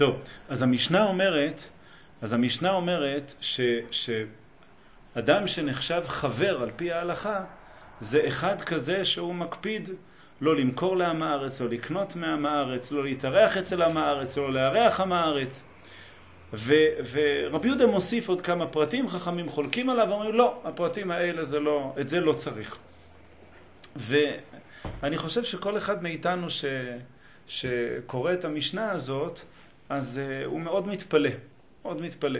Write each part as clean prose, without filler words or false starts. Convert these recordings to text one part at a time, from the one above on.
טוב, אז המשנה אומרת שאדם שנחשב חבר על פי ההלכה, זה אחד כזה שהוא מקפיד לא למכור לעם הארץ, לא לקנות מעם הארץ, לא להתארח אצל עם הארץ, לא לארח עם הארץ. ורבי יהודה מוסיף עוד כמה פרטים, חכמים חולקים עליו, ואומרים לא, הפרטים האלה את זה לא צריך. ואני חושב שכל אחד מאיתנו שקורא את המשנה הזאת, אז הוא מאוד מתפלא, מאוד מתפלא.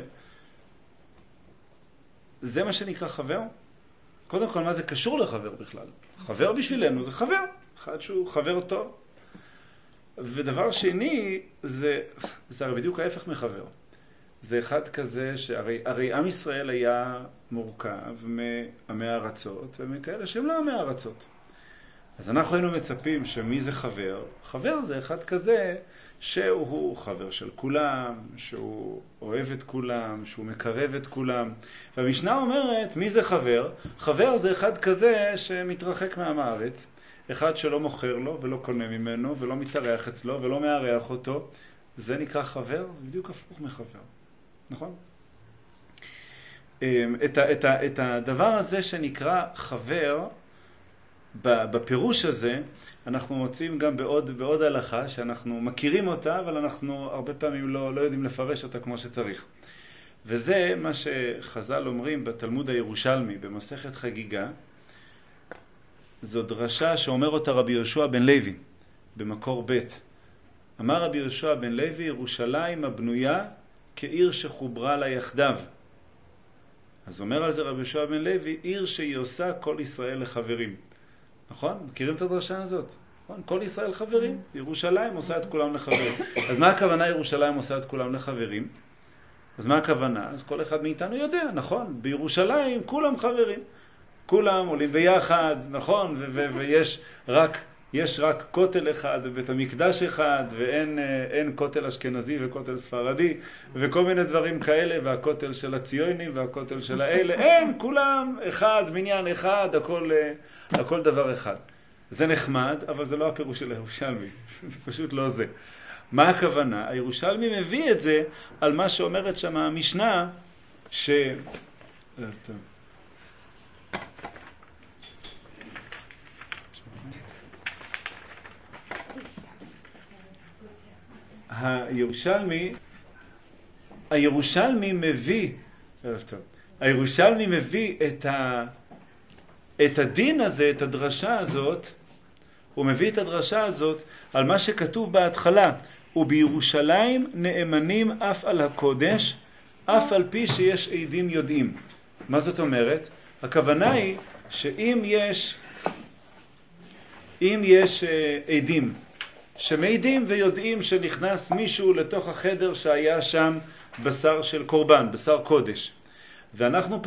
זה מה שנקרא חבר? קודם כל, מה זה קשור לחבר בכלל? חבר בשבילנו זה חבר, אחד שהוא חבר טוב. ודבר שני, זה הרי בדיוק ההפך מחבר. זה אחד כזה שהרי עם ישראל היה מורכב מעמי הארצות ומכאלה שהם לא עמי הארצות. אז אנחנו היינו מצפים שמי זה חבר? חבר זה אחד כזה שהוא חבר של כולם, שהוא אוהב את כולם, שהוא מקרב את כולם. והמשנה אומרת, מי זה חבר? חבר זה אחד כזה שמתרחק מעם הארץ, אחד שלא מוכר לו ולא קונה ממנו ולא מתארח אצלו ולא מארח אותו. זה נקרא חבר? זה בדיוק הפוך מחבר. נכון? את הדבר הזה שנקרא חבר, בפירוש הזה, אנחנו מוצאים גם בעוד הלכה שאנחנו מכירים אותה, אבל אנחנו הרבה פעמים לא יודעים לפרש אותה כמו שצריך. וזה מה שחז"ל אומרים בתלמוד הירושלמי, במסכת חגיגה. זו דרשה שאומר אותה רבי יהושע בן לוי, במקור ב'. אמר רבי יהושע בן לוי, ירושלים הבנויה כעיר שחוברה לה יחדיו. אז אומר על זה רבי יהושע בן לוי, עיר שהיא עושה כל ישראל לחברים. נכון? מכירים את הדרשה הזאת? נכון? כל ישראל חברים. ירושלים עושה את כולם לחברים. אז מה הכוונה ירושלים עושה את כולם לחברים? אז מה הכוונה? אז כל אחד מאיתנו יודע, נכון? בירושלים כולם חברים. כולם עולים ביחד, נכון? ויש רק כותל אחד ובית המקדש אחד, ואין כותל אשכנזי וכותל ספרדי, וכל מיני דברים כאלה, והכותל של הציונים והכותל של האלה, אין, כולם אחד, מניין אחד, הכל דבר אחד. זה נחמד, אבל זה לא הפירוש של הירושלמי, זה פשוט לא זה. מה הכוונה? הירושלמי מביא את זה על מה שאומרת שם המשנה, הירושלמי מביא את הדין הזה, את הדרשה הזאת, הוא מביא את הדרשה הזאת על מה שכתוב בהתחלה, ובירושלים נאמנים אף על הקודש, אף על פי שיש עדים יודעים. מה זאת אומרת? הכוונה היא שאם יש עדים שמעידים ויודעים שנכנס מישהו לתוך החדר שהיה שם בשר של קורבן, בשר קודש, ואנחנו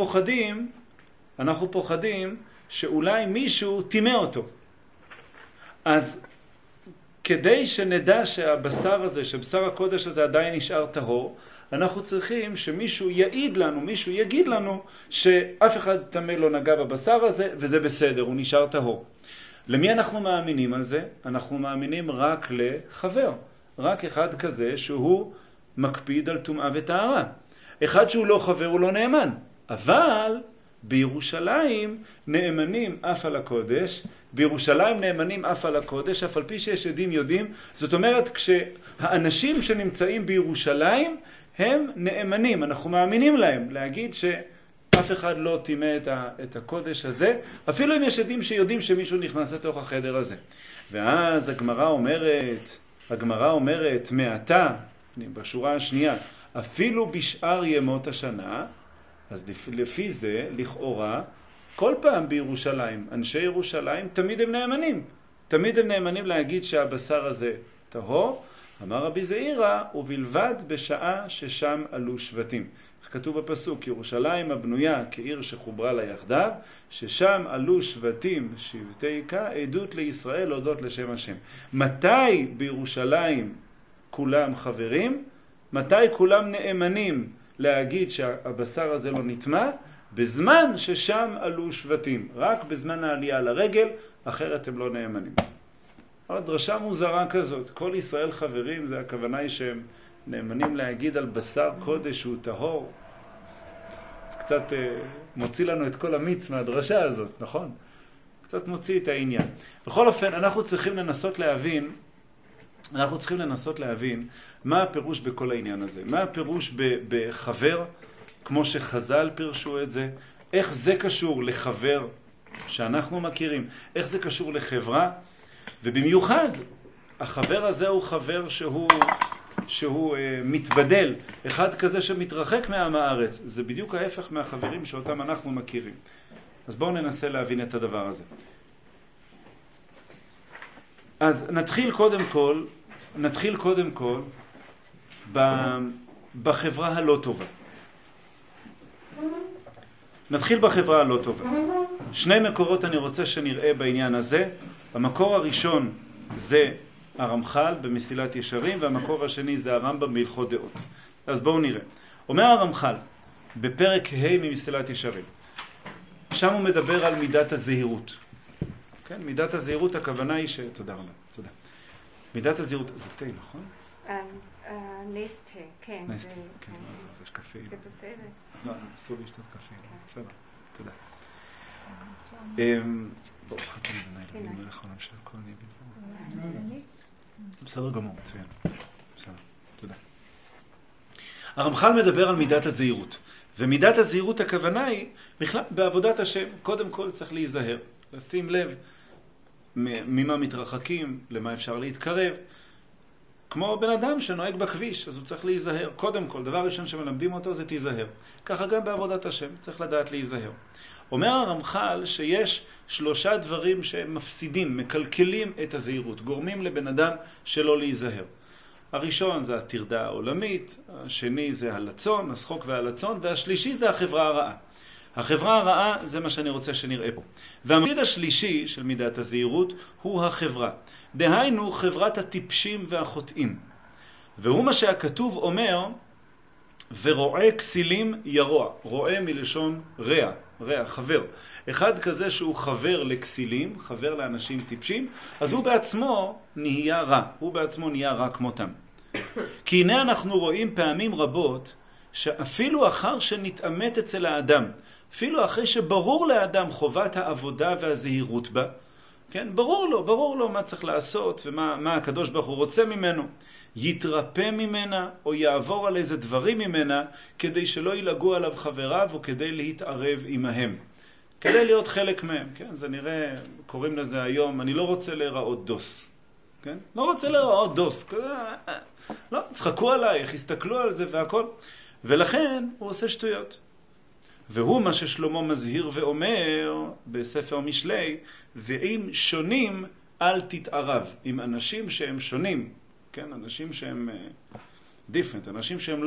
פוחדים שאולי מישהו טימא אותו. אז כדי שנדע שהבשר הזה, שבשר הקודש הזה עדיין נשאר טהור, אנחנו צריכים שמישהו יעיד לנו, מישהו יגיד לנו שאף אחד טמא לא נגע בבשר הזה וזה בסדר, הוא נשאר טהור. למי אנחנו מאמינים על זה? אנחנו מאמינים רק לחבר. רק אחד כזה שהוא מקפיד על טומאה וטהרה. אחד שהוא לא חבר הוא לא נאמן. אבל בירושלים נאמנים אף על הקודש. בירושלים נאמנים אף על הקודש, אף על פי שיש עדים יודעים. זאת אומרת, כשהאנשים שנמצאים בירושלים הם נאמנים. אנחנו מאמינים להם להגיד אף אחד לא טימא את הקודש הזה, אפילו אם יש עדים שיודעים שמישהו נכנס לתוך החדר הזה. ואז הגמרא אומרת, מעתה, בשורה השנייה, אפילו בשאר ימות השנה, אז לפי זה, לכאורה, כל פעם בירושלים, אנשי ירושלים, תמיד הם נאמנים. תמיד הם נאמנים להגיד שהבשר הזה טהור. אמר רבי זעירא, ובלבד בשעה ששם עלו שבטים. כתוב בפסוק, ירושלים הבנויה כעיר שחוברה לה יחדיו, ששם עלו שבטים שבטי כה, עדות לישראל להודות לשם השם. מתי בירושלים כולם חברים? מתי כולם נאמנים להגיד שהבשר הזה לא נטמא? בזמן ששם עלו שבטים. רק בזמן העלייה לרגל, אחרת הם לא נאמנים. אבל דרשה מוזרה כזאת, כל ישראל חברים, זה הכוונה היא שהם נאמנים להגיד על בשר קודש שהוא טהור. קצת מוציא לנו את כל המיץ מהדרשה הזאת, נכון? קצת מוציא את העניין. בכל אופן, אנחנו צריכים לנסות להבין מה הפירוש בכל העניין הזה. מה הפירוש בחבר, כמו שחז"ל פירשו את זה, איך זה קשור לחבר שאנחנו מכירים, איך זה קשור לחברה, ובמיוחד, החבר הזה הוא חבר שהוא מתבדל, אחד כזה שמתרחק מעם הארץ. זה בדיוק ההפך מהחברים שאותם אנחנו מכירים. אז בואו ננסה להבין את הדבר הזה. אז נתחיל קודם כל בחברה הלא טובה. נתחיל בחברה הלא טובה. שני מקורות אני רוצה שנראה בעניין הזה. המקור הראשון זה הרמח"ל במסילת ישרים, והמקור השני זה הרמב"ם בהלכות דעות. אז בואו נראה. אומר הרמח"ל בפרק ה' ממסילת ישרים. שם הוא מדבר על מידת הזהירות. כן, מידת הזהירות הכוונה היא תודה רבה, תודה. מידת הזהירות, זה תה, נכון? נסטה, כן. נסטה, כן, זה קפה. זה בסדר. לא, אסור לשתות קפה, בסדר, תודה. בואו, חכי בני לבין מלך העולם של הכל נהיה בדבר. בסדר גמור, מצוין. בסדר, תודה. הרמח"ל מדבר על מידת הזהירות. ומידת הזהירות הכוונה היא, בכלל, בעבודת השם, קודם כל צריך להיזהר. לשים לב ממה מתרחקים, למה אפשר להתקרב. כמו בן אדם שנוהג בכביש, אז הוא צריך להיזהר. קודם כל, דבר ראשון שמלמדים אותו זה תיזהר. ככה גם בעבודת השם, צריך לדעת להיזהר. אומר הרמח"ל שיש 3 דברים שהם מפסידים, מקלקלים את הזהירות, גורמים לבן אדם שלא להיזהר. הראשון זה הטרדה העולמית, השני זה הלצון, השחוק והלצון, והשלישי זה החברה הרעה. החברה הרעה זה מה שאני רוצה שנראה פה. והמגיד השלישי של מידת הזהירות הוא החברה. דהיינו חברת הטיפשים והחוטאים. והוא מה שהכתוב אומר, ורועה כסילים ירוע. רועה מלשון רע, חבר. אחד כזה שהוא חבר לכסילים, חבר לאנשים טיפשים, אז הוא בעצמו נהיה רע. הוא בעצמו נהיה רע כמותם. כי הנה אנחנו רואים פעמים רבות, שאפילו אחר שנתאמת אצל האדם, אפילו אחרי שברור לאדם חובת העבודה והזהירות בה, כן? ברור לו מה צריך לעשות ומה הקדוש ברוך הוא רוצה ממנו. יתרפא ממנה או יעבור על איזה דברים ממנה כדי שלא ילגו עליו חבריו או כדי להתערב עמהם. כדי להיות חלק מהם. כן? זה נראה, קוראים לזה היום, אני לא רוצה להיראות דוס. כן? לא רוצה להיראות דוס. לא, צחקו עלייך, הסתכלו על זה והכל. ולכן הוא עושה שטויות. והוא מה ששלמה מזהיר ואומר בספר משלי, ואם שונים אל תתערב. עם אנשים שהם שונים, כן? אנשים שהם different, אנשים שהם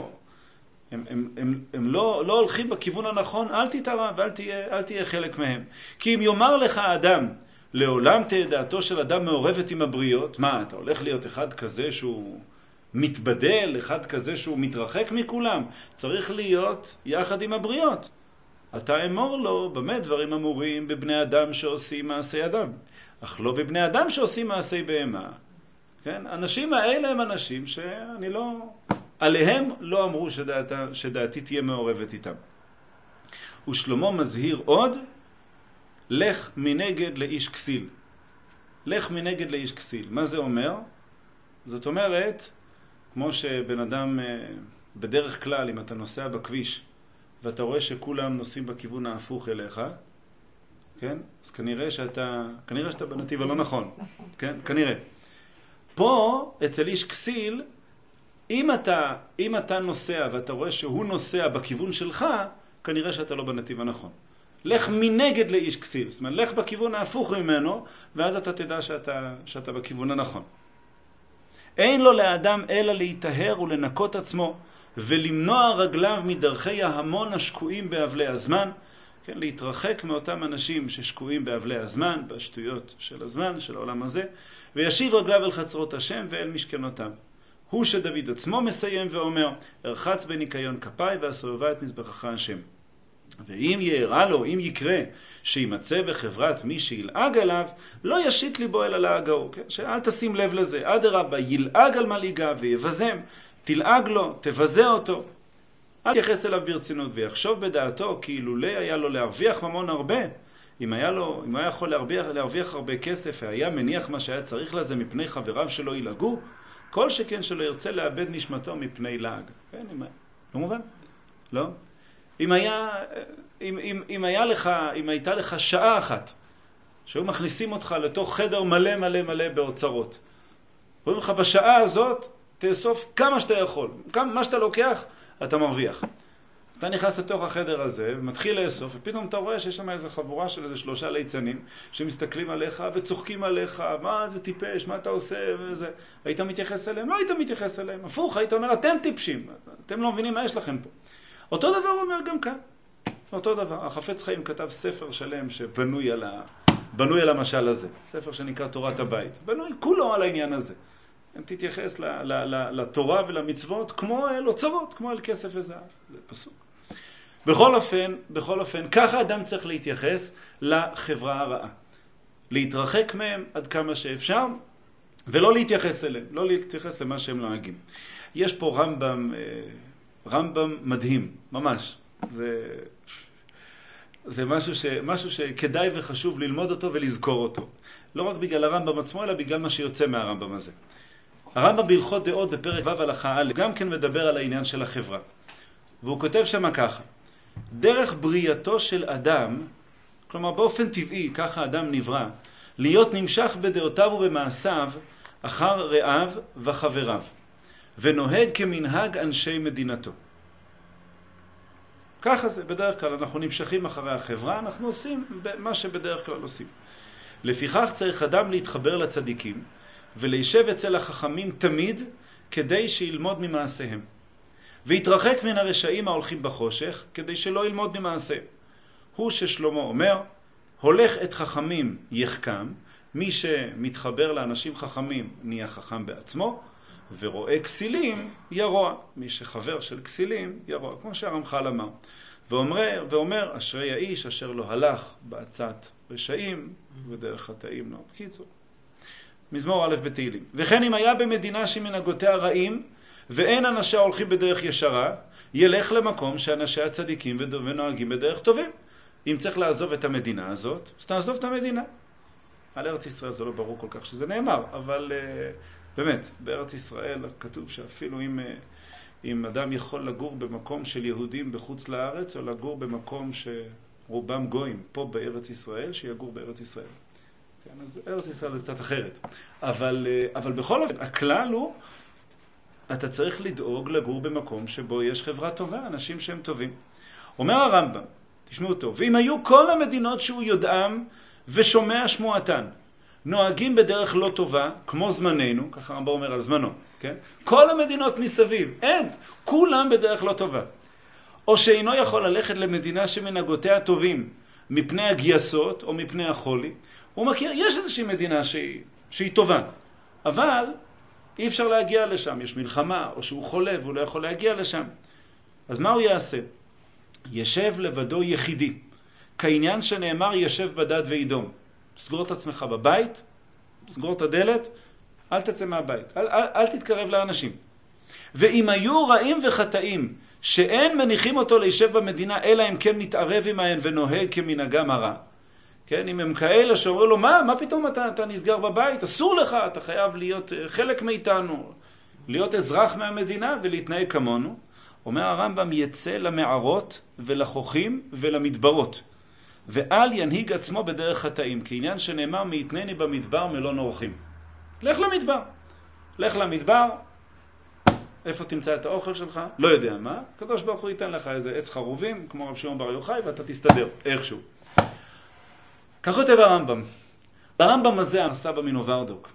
הם לא הולכים בכיוון הנכון, אל תתערב ואל תהיה חלק מהם. כי אם יאמר לך אדם, לעולם תהיה דעתו של אדם מעורבת עם הבריות, מה, אתה הולך להיות אחד כזה שהוא מתבדל, אחד כזה שהוא מתרחק מכולם, צריך להיות יחד עם הבריות. אתה אמור לו, במה דברים אמורים בבני אדם שעושים מעשי אדם, אך לא בבני אדם שעושים מעשי בהמה. כן? אנשים האלה הם אנשים שאני לא, עליהם לא אמרו שדעתי תהיה מעורבת איתם. ושלמה מזהיר עוד, לך מנגד לאיש כסיל. לך מנגד לאיש כסיל. מה זה אומר? זאת אומרת, כמו שבן אדם, בדרך כלל, אם אתה נוסע בכביש, ואתה רואה שכולם נוסעים בכיוון ההפוך אליך, כן? אז כנראה שאתה בנתיב הלא נכון. כן? כנראה. פה, אצל איש כסיל, אם אתה נוסע ואתה רואה שהוא נוסע בכיוון שלך, כנראה שאתה לא בנתיב הנכון. לך מנגד לאיש כסיל. זאת אומרת, לך בכיוון ההפוך ממנו, ואז אתה תדע שאתה בכיוון הנכון. אין לו לאדם אלא להיטהר ולנקות עצמו, ולמנוע רגליו מדרכי ההמון השקועים באבלי הזמן, כן, להתרחק מאותם אנשים ששקועים באבלי הזמן, בשטויות של הזמן, של העולם הזה, וישיב רגליו אל חצרות השם ואל משכנותיו. הוא שדוד עצמו מסיים ואומר, ארחץ בניקיון כפיי ואסובבה את מזבחך השם. ואם יארע לו, אם יקרה, שימצא בחברת מי שילעג עליו, לא ישית ליבו אלא להגעו. כן? שאל תשים לב לזה. אדרבה, ילעג על מלעיגה ויבזם. תלעג לו, תבזה אותו. אל תייחס אליו ברצינות ויחשוב בדעתו כי אילולא היה לו להרוויח ממון הרבה. אם היה יכול להרוויח הרבה כסף והיה מניח מה שהיה צריך לזה מפני חבריו שלא ילעגו, כל שכן שלא ירצה לאבד נשמתו מפני לעג. כן, לא מובן? לא? אם הייתה לך שעה אחת שהיו מכניסים אותך לתוך חדר מלא מלא מלא באוצרות, אומרים לך בשעה הזאת תאסוף כמה שאתה יכול, מה שאתה לוקח אתה מרוויח. אתה נכנס לתוך החדר הזה ומתחיל לאסוף, ופתאום אתה רואה שיש שם איזו חבורה של איזה 3 ליצנים שמסתכלים עליך וצוחקים עליך, מה זה טיפש, מה אתה עושה וזה. היית מתייחס אליהם? לא היית מתייחס אליהם. הפוך, היית אומר, אתם טיפשים, אתם לא מבינים מה יש לכם פה. אותו דבר הוא אומר גם כאן. אותו דבר. החפץ חיים כתב ספר שלם שבנוי על המשל הזה. ספר שנקרא תורת הבית. בנוי כולו על העניין הזה. אם תתייחס לתורה ולמצוות כמו אל אוצרות, כמו אל כסף וזהב. זה פסוק. בכל אופן, ככה אדם צריך להתייחס לחברה הרעה. להתרחק מהם עד כמה שאפשר, ולא להתייחס אליהם, לא להתייחס למה שהם נוהגים. יש פה רמב"ם מדהים, ממש. זה משהו שכדאי וחשוב ללמוד אותו ולזכור אותו. לא רק בגלל הרמב"ם עצמו, אלא בגלל מה שיוצא מהרמב"ם הזה. הרמב"ם בהלכות דעות בפרק ו' הלכה א' גם כן מדבר על העניין של החברה. והוא כותב שם ככה: דרך בריאתו של אדם, כלומר באופן טבעי, ככה אדם נברא, להיות נמשך בדעותיו ובמעשיו אחר רעיו וחבריו, ונוהג כמנהג אנשי מדינתו. ככה זה, בדרך כלל אנחנו נמשכים אחרי החברה, אנחנו עושים מה שבדרך כלל עושים. לפיכך צריך אדם להתחבר לצדיקים, ולהישב אצל החכמים תמיד, כדי שילמוד ממעשיהם. והתרחק מן הרשעים ההולכים בחושך, כדי שלא ילמוד ממעשיהם. הוא ששלמה אומר, הולך את חכמים יחכם, מי שמתחבר לאנשים חכמים נהיה חכם בעצמו, ורואה כסילים ירוע, מי שחבר של כסילים ירוע, כמו שהרמח"ל אמר. ואומר, אשרי האיש אשר לא הלך בעצת רשעים ודרך חטאים. לא, בקיצור. מזמור א' בתהילים. וכן אם היה במדינה שמנהגותיה רעים, ואין אנשיה הולכים בדרך ישרה, ילך למקום שאנשיה צדיקים ונוהגים בדרך טובים. אם צריך לעזוב את המדינה הזאת, אז תעזוב את המדינה. על ארץ ישראל זה לא ברור כל כך שזה נאמר, אבל באמת, בארץ ישראל כתוב שאפילו אם אדם יכול לגור במקום של יהודים בחוץ לארץ, או לגור במקום שרובם גויים פה בארץ ישראל, שיגור בארץ ישראל. כן, אז ארץ ישראל זה קצת אחרת. אבל בכל אופן, הכלל הוא, אתה צריך לדאוג לגור במקום שבו יש חברה טובה, אנשים שהם טובים. אומר הרמב"ם, תשמעו טוב, ואם היו כל המדינות שהוא יודעם ושומע שמועתן, נוהגים בדרך לא טובה, כמו זמננו, ככה הרמב"ם אומר על זמנו, כן? כל המדינות מסביב, אין, כולם בדרך לא טובה. או שאינו יכול ללכת למדינה שמנהגותיה טובים, מפני הגייסות או מפני החולי, הוא מכיר, יש איזושהי מדינה שהיא טובה, אבל אי אפשר להגיע לשם, יש מלחמה, או שהוא חולה והוא לא יכול להגיע לשם. אז מה הוא יעשה? ישב לבדו יחידי, כעניין שנאמר ישב בדד וידום. סגור את עצמך בבית, סגור את הדלת, אל תצא מהבית, אל תתקרב לאנשים. ואם היו רעים וחטאים, שאין מניחים אותו להישב במדינה, אלא אם כן מתערב עמהם ונוהג כמנהגם הרע. כן, אם הם כאלה שאומרים לו, מה פתאום אתה נסגר בבית? אסור לך, אתה חייב להיות חלק מאיתנו, להיות אזרח מהמדינה ולהתנהג כמונו. אומר הרמב"ם, יצא למערות ולחוכים ולמדברות, ואל ינהיג עצמו בדרך חטאים, כעניין שנאמר, מיתנני במדבר מלון אורחים. לך למדבר. לך למדבר, איפה תמצא את האוכל שלך? לא יודע מה. הקדוש ברוך הוא ייתן לך איזה עץ חרובים, כמו רב שמעון בר יוחאי, ואתה תסתדר, איכשהו. כך כותב הרמב"ם. הרמב"ם הזה, הסבא מנוברדוק.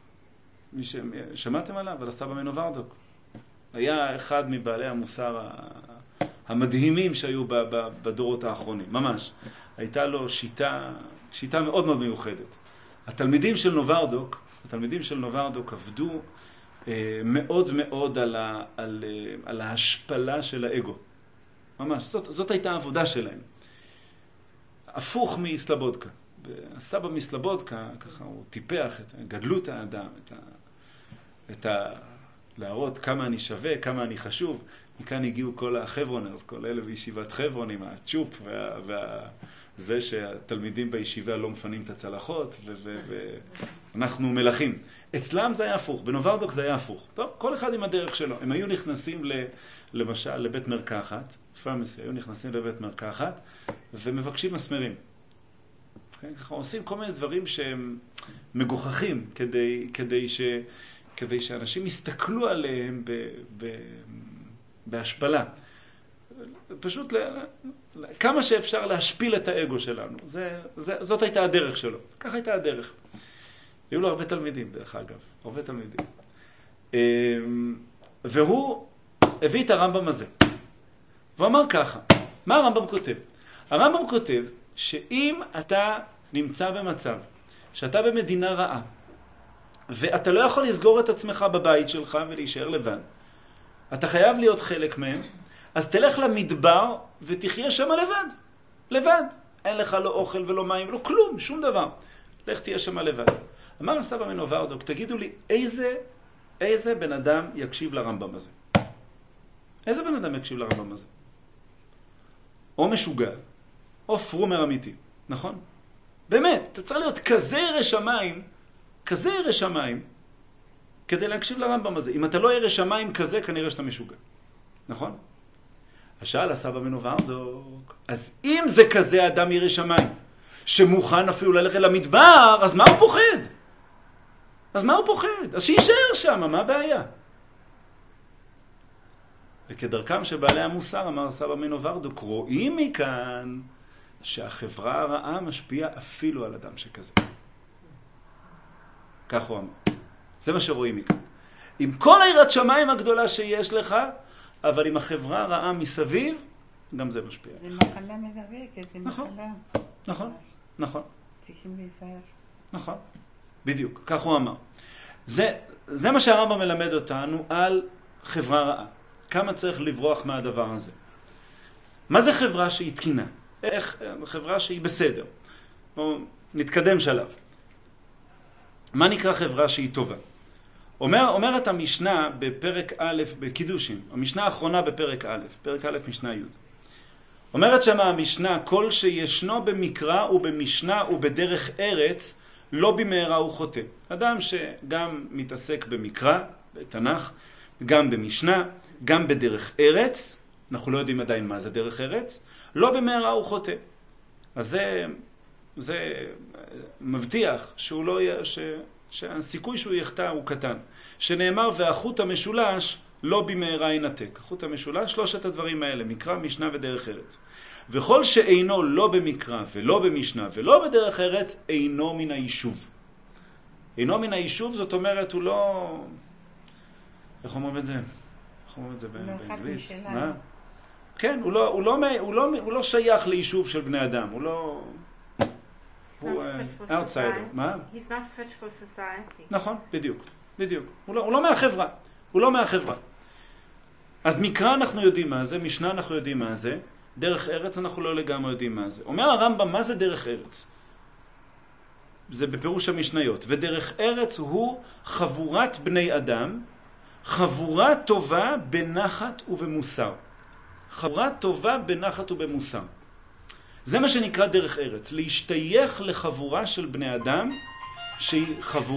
שמעתם עליו? על הסבא מנוברדוק. היה אחד מבעלי המוסר המדהימים שהיו בדורות האחרונים, ממש. הייתה לו שיטה מאוד מאוד מיוחדת. התלמידים של נוברדוק עבדו מאוד מאוד על ההשפלה של האגו. ממש, זאת הייתה העבודה שלהם. הפוך מסלבודקה. הסבא מסלבודקה, ככה הוא טיפח את גדלות האדם, להראות כמה אני שווה, כמה אני חשוב. מכאן הגיעו כל החברונרס, כל אלה בישיבת חברון עם הצ'ופ זה שהתלמידים בישיבה לא מפנים את הצלחות ואנחנו מלכים. אצלם זה היה הפוך, בנוברדוק זה היה הפוך. טוב, כל אחד עם הדרך שלו. הם היו נכנסים למשל לבית מרקחת, פרמסי, היו נכנסים לבית מרקחת ומבקשים מסמרים. ככה עושים כל מיני דברים שהם מגוחכים כדי שאנשים יסתכלו עליהם בהשפלה. פשוט כמה שאפשר להשפיל את האגו שלנו. זאת הייתה הדרך שלו. ככה הייתה הדרך. היו לו הרבה תלמידים, דרך אגב. הרבה תלמידים. והוא הביא את הרמב"ם הזה. והוא אמר ככה. מה הרמב"ם כותב? הרמב"ם כותב שאם אתה נמצא במצב שאתה במדינה רעה, ואתה לא יכול לסגור את עצמך בבית שלך ולהישאר לבד, אתה חייב להיות חלק מהם, אז תלך למדבר ותחיה שם לבד. לבד. אין לך לא אוכל ולא מים ולא כלום, שום דבר. לך תהיה שם לבד. אמר הסבא מנוברדוק, תגידו לי, איזה בן אדם יקשיב לרמב"ם הזה? איזה בן אדם יקשיב לרמב"ם הזה? או משוגע, או פרומר אמיתי, נכון? באמת, אתה צריך להיות כזה ירא שמיים, כדי להקשיב לרמב"ם הזה. אם אתה לא ירא שמיים כזה, כנראה שאתה משוגע. נכון? השאל הסבא מנוברדוק, אז אם זה כזה אדם ירא שמיים, שמוכן אפילו ללכת למדבר, אז מה הוא פוחד? אז שישאר שם, מה הבעיה? וכדרכם שבעלי המוסר, אמר הסבא מנוברדוק, רואים מכאן שהחברה הרעה משפיעה אפילו על אדם שכזה. כך הוא אמר. זה מה שרואים מכאן. עם כל היראת שמיים הגדולה שיש לך, אבל עם החברה הרעה מסביב, גם זה משפיע. זה מחלה מדבקת, זה מחלה. נכון. צריכים להיזהר. נכון, בדיוק, כך הוא אמר. זה מה שהרמב"ם מלמד אותנו על חברה רעה. כמה צריך לברוח מהדבר הזה. מה זה חברה שהיא תקינה? איך חברה שהיא בסדר? נתקדם שלב. מה נקרא חברה שהיא טובה? אומרת המשנה בפרק א' בקידושין, המשנה האחרונה בפרק א', פרק א' משנה י'. אומרת שמה המשנה, כל שישנו במקרא ובמשנה ובדרך ארץ, לא במהרה הוא חוטא. אדם שגם מתעסק במקרא, בתנ"ך, גם במשנה, גם בדרך ארץ, אנחנו לא יודעים עדיין מה זה דרך ארץ, לא במהרה הוא חוטא. אז זה מבטיח שהוא לא יהיה, שהסיכוי שהוא יחטא הוא קטן. שנאמר, והחוט המשולש לא במהרה ינתק. החוט המשולש, שלושת הדברים האלה, מקרא, משנה ודרך ארץ. וכל שאינו לא במקרא ולא במשנה ולא בדרך ארץ, אינו מן היישוב. אינו מן היישוב, זאת אומרת, הוא לא... איך אומרים את זה? איך אומרים את זה באנגלית? מה? כן, הוא לא שייך ליישוב של בני אדם, הוא לא... הוא outsider. מה? He's not fit for society. נכון, בדיוק. הוא לא מהחברה. אז מקרא אנחנו יודעים מה זה, משנה אנחנו יודעים מה זה, דרך ארץ אנחנו לא לגמרי יודעים מה זה. אומר הרמב"ם, מה זה דרך ארץ? זה בפירוש המשניות. ודרך ארץ הוא חבורת בני אדם, חבורה טובה בנחת ובמוסר. חבורה טובה בנחת ובמוסר. זה מה שנקרא דרך ארץ, להשתייך לחבורה של בני אדם, שהיא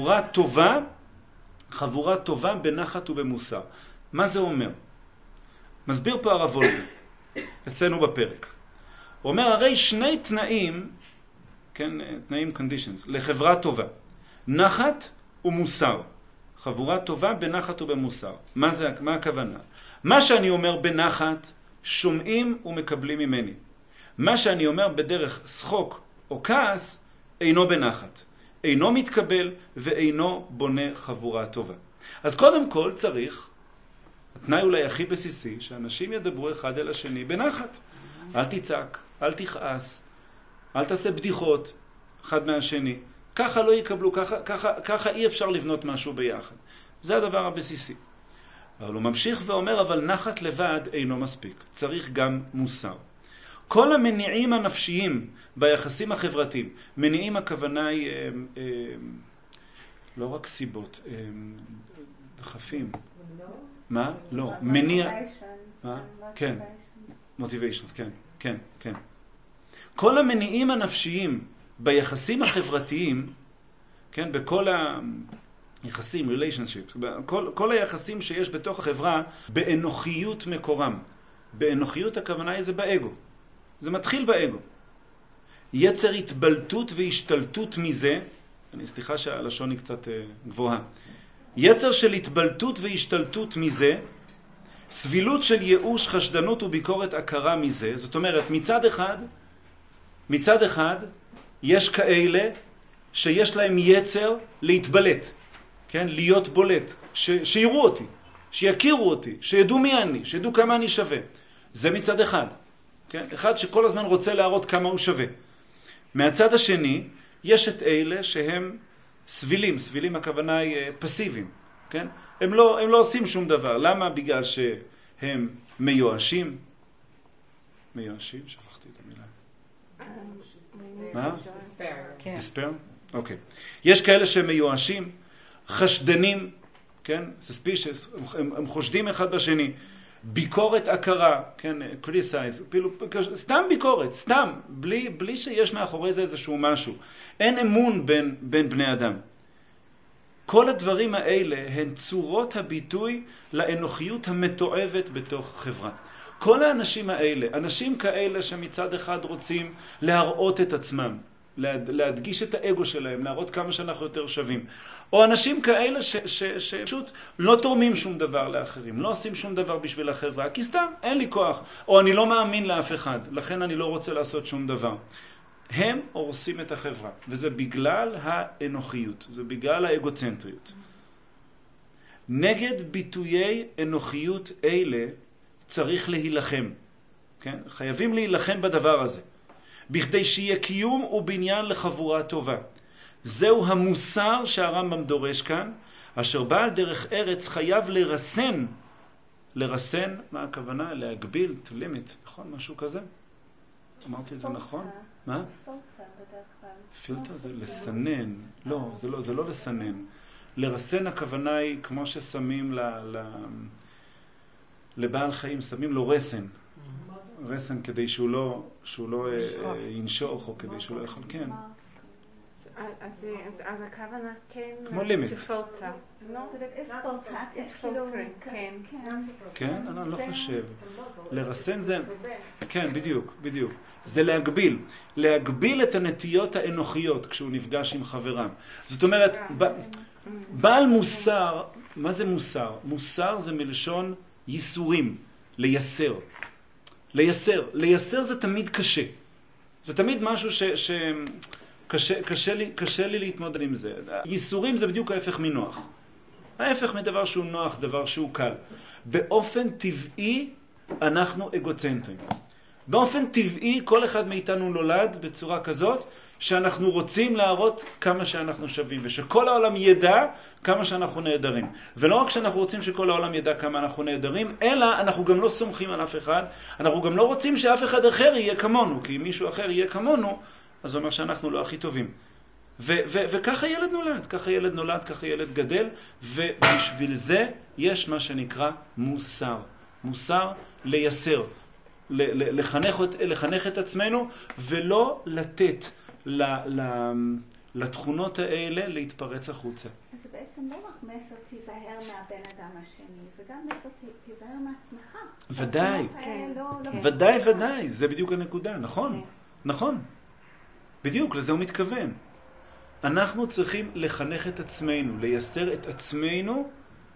חבורה טובה בנחת ובמוסר. מה זה אומר? מסביר פה הרב וולבה, אצלנו בפרק. הוא אומר, הרי שני תנאים, כן, תנאים conditions, לחברה טובה. נחת ומוסר. חבורה טובה בנחת ובמוסר. מה הכוונה? מה שאני אומר בנחת, שומעים ומקבלים ממני. מה שאני אומר בדרך שחוק או כעס, אינו בנחת. אינו מתקבל ואינו בונה חבורה טובה. אז קודם כל צריך, התנאי אולי הכי בסיסי, שאנשים ידברו אחד אל השני בנחת. אל תצעק, אל תכעס, אל תעשה בדיחות אחד מהשני. ככה לא יקבלו, ככה אי אפשר לבנות משהו ביחד. זה הדבר הבסיסי. אבל הוא ממשיך ואומר, אבל נחת לבד אינו מספיק. צריך גם מוסר. כל המניעים הנפשיים ביחסים החברתיים, מניעים הכוונה היא לא רק סיבות, דחפים. מה? לא. מניע... כן. motivations, כן, כן, כן. כל המניעים הנפשיים ביחסים החברתיים, כן, בכל היחסים, relationships, כל היחסים שיש בתוך החברה, באנוכיות מקורם. באנוכיות הכוונה היא זה באגו. זה מתחיל באגו. יצר התבלטות והשתלטות מזה, סליחה שהלשון היא קצת גבוהה, יצר של התבלטות והשתלטות מזה, סבילות של ייאוש, חשדנות וביקורת הכרה מזה. זאת אומרת, מצד אחד יש כאלה שיש להם יצר להתבלט, כן? להיות בולט, שיראו אותי, שיכירו אותי, שידעו מי אני, שידעו כמה אני שווה. זה מצד אחד, כן? אחד שכל הזמן רוצה להראות כמה הוא שווה. מהצד השני, יש את אלה שהם סבילים, סבילים הכוונה היא פסיביים, כן? הם לא עושים שום דבר. למה? בגלל שהם מיואשים. מיואשים? שכחתי את המילה. מה? despair? אוקיי. יש כאלה שהם מיואשים, חשדנים, כן? suspicious, הם חושדים אחד בשני. ביקורת הכרה, כן? criticize, סתם ביקורת, סתם, בלי שיש מאחורי זה איזשהו משהו. אין אמון בין בני אדם. כל הדברים האלה הן צורות הביטוי לאנוכיות המתועבת בתוך חברה. כל האנשים האלה, אנשים כאלה שמצד אחד רוצים להראות את עצמם, להדגיש את האגו שלהם, להראות כמה שאנחנו יותר שווים. או אנשים כאלה שפשוט לא תורמים שום דבר לאחרים, לא עושים שום דבר בשביל החברה, כי סתם אין לי כוח, או אני לא מאמין לאף אחד, לכן אני לא רוצה לעשות שום דבר. הם הורסים את החברה, וזה בגלל האנוכיות, זה בגלל האגוצנטריות. נגד ביטויי אנוכיות אלה צריך להילחם, כן? חייבים להילחם בדבר הזה, בכדי שיהיה קיום ובניין לחבורה טובה. זהו המוסר שהרמב"ם דורש כאן, אשר בעל דרך ארץ חייב לרסן. לרסן, מה הכוונה? להגביל, to limit, נכון? משהו כזה? אמרתי את זה נכון? מה? פילטר זה לסנן. לא, זה לא לסנן. לרסן הכוונה היא כמו ששמים לבעל חיים, שמים לו רסן. רסן כדי שהוא לא ינשוך או כדי שהוא לא יכול, כן. אז הכוונה כן... כמו לימיט. כפולצה. כן, אני לא חושב. לרסן זה... כן, בדיוק. זה להגביל את הנטיות האנוכיות כשהוא נפגש עם חברם. זאת אומרת, בעל מוסר, מה זה מוסר? מוסר זה מלשון ייסורים, לייסר. לייסר זה תמיד קשה. זה תמיד משהו קשה לי להתמודד עם זה. ייסורים זה בדיוק ההפך מנוח. ההפך מדבר שהוא נוח, דבר שהוא קל. באופן טבעי אנחנו אגוצנטרים. באופן טבעי כל אחד מאיתנו נולד בצורה כזאת שאנחנו רוצים להראות כמה שאנחנו שווים, ושכל העולם ידע כמה שאנחנו נהדרים. ולא רק שאנחנו רוצים שכל העולם ידע כמה אנחנו נהדרים, אלא אנחנו גם לא סומכים על אף אחד, אנחנו גם לא רוצים שאף אחד אחר יהיה כמונו, כי אם מישהו אחר יהיה כמונו, אז זה אומר שאנחנו לא הכי טובים. וככה ילד נולד, ככה ילד גדל, ובשביל זה יש מה שנקרא מוסר. מוסר לייסר, לחנך את עצמנו, ולא לתת לתכונות האלה להתפרץ החוצה. אז זה בעצם לא רק מסר תיזהר מהבן אדם השני, זה גם מסר תיזהר מעצמך. ודאי, זה בדיוק הנקודה, נכון. בדיוק, לזה הוא מתכוון. אנחנו צריכים לחנך את עצמנו, לייסר את עצמנו,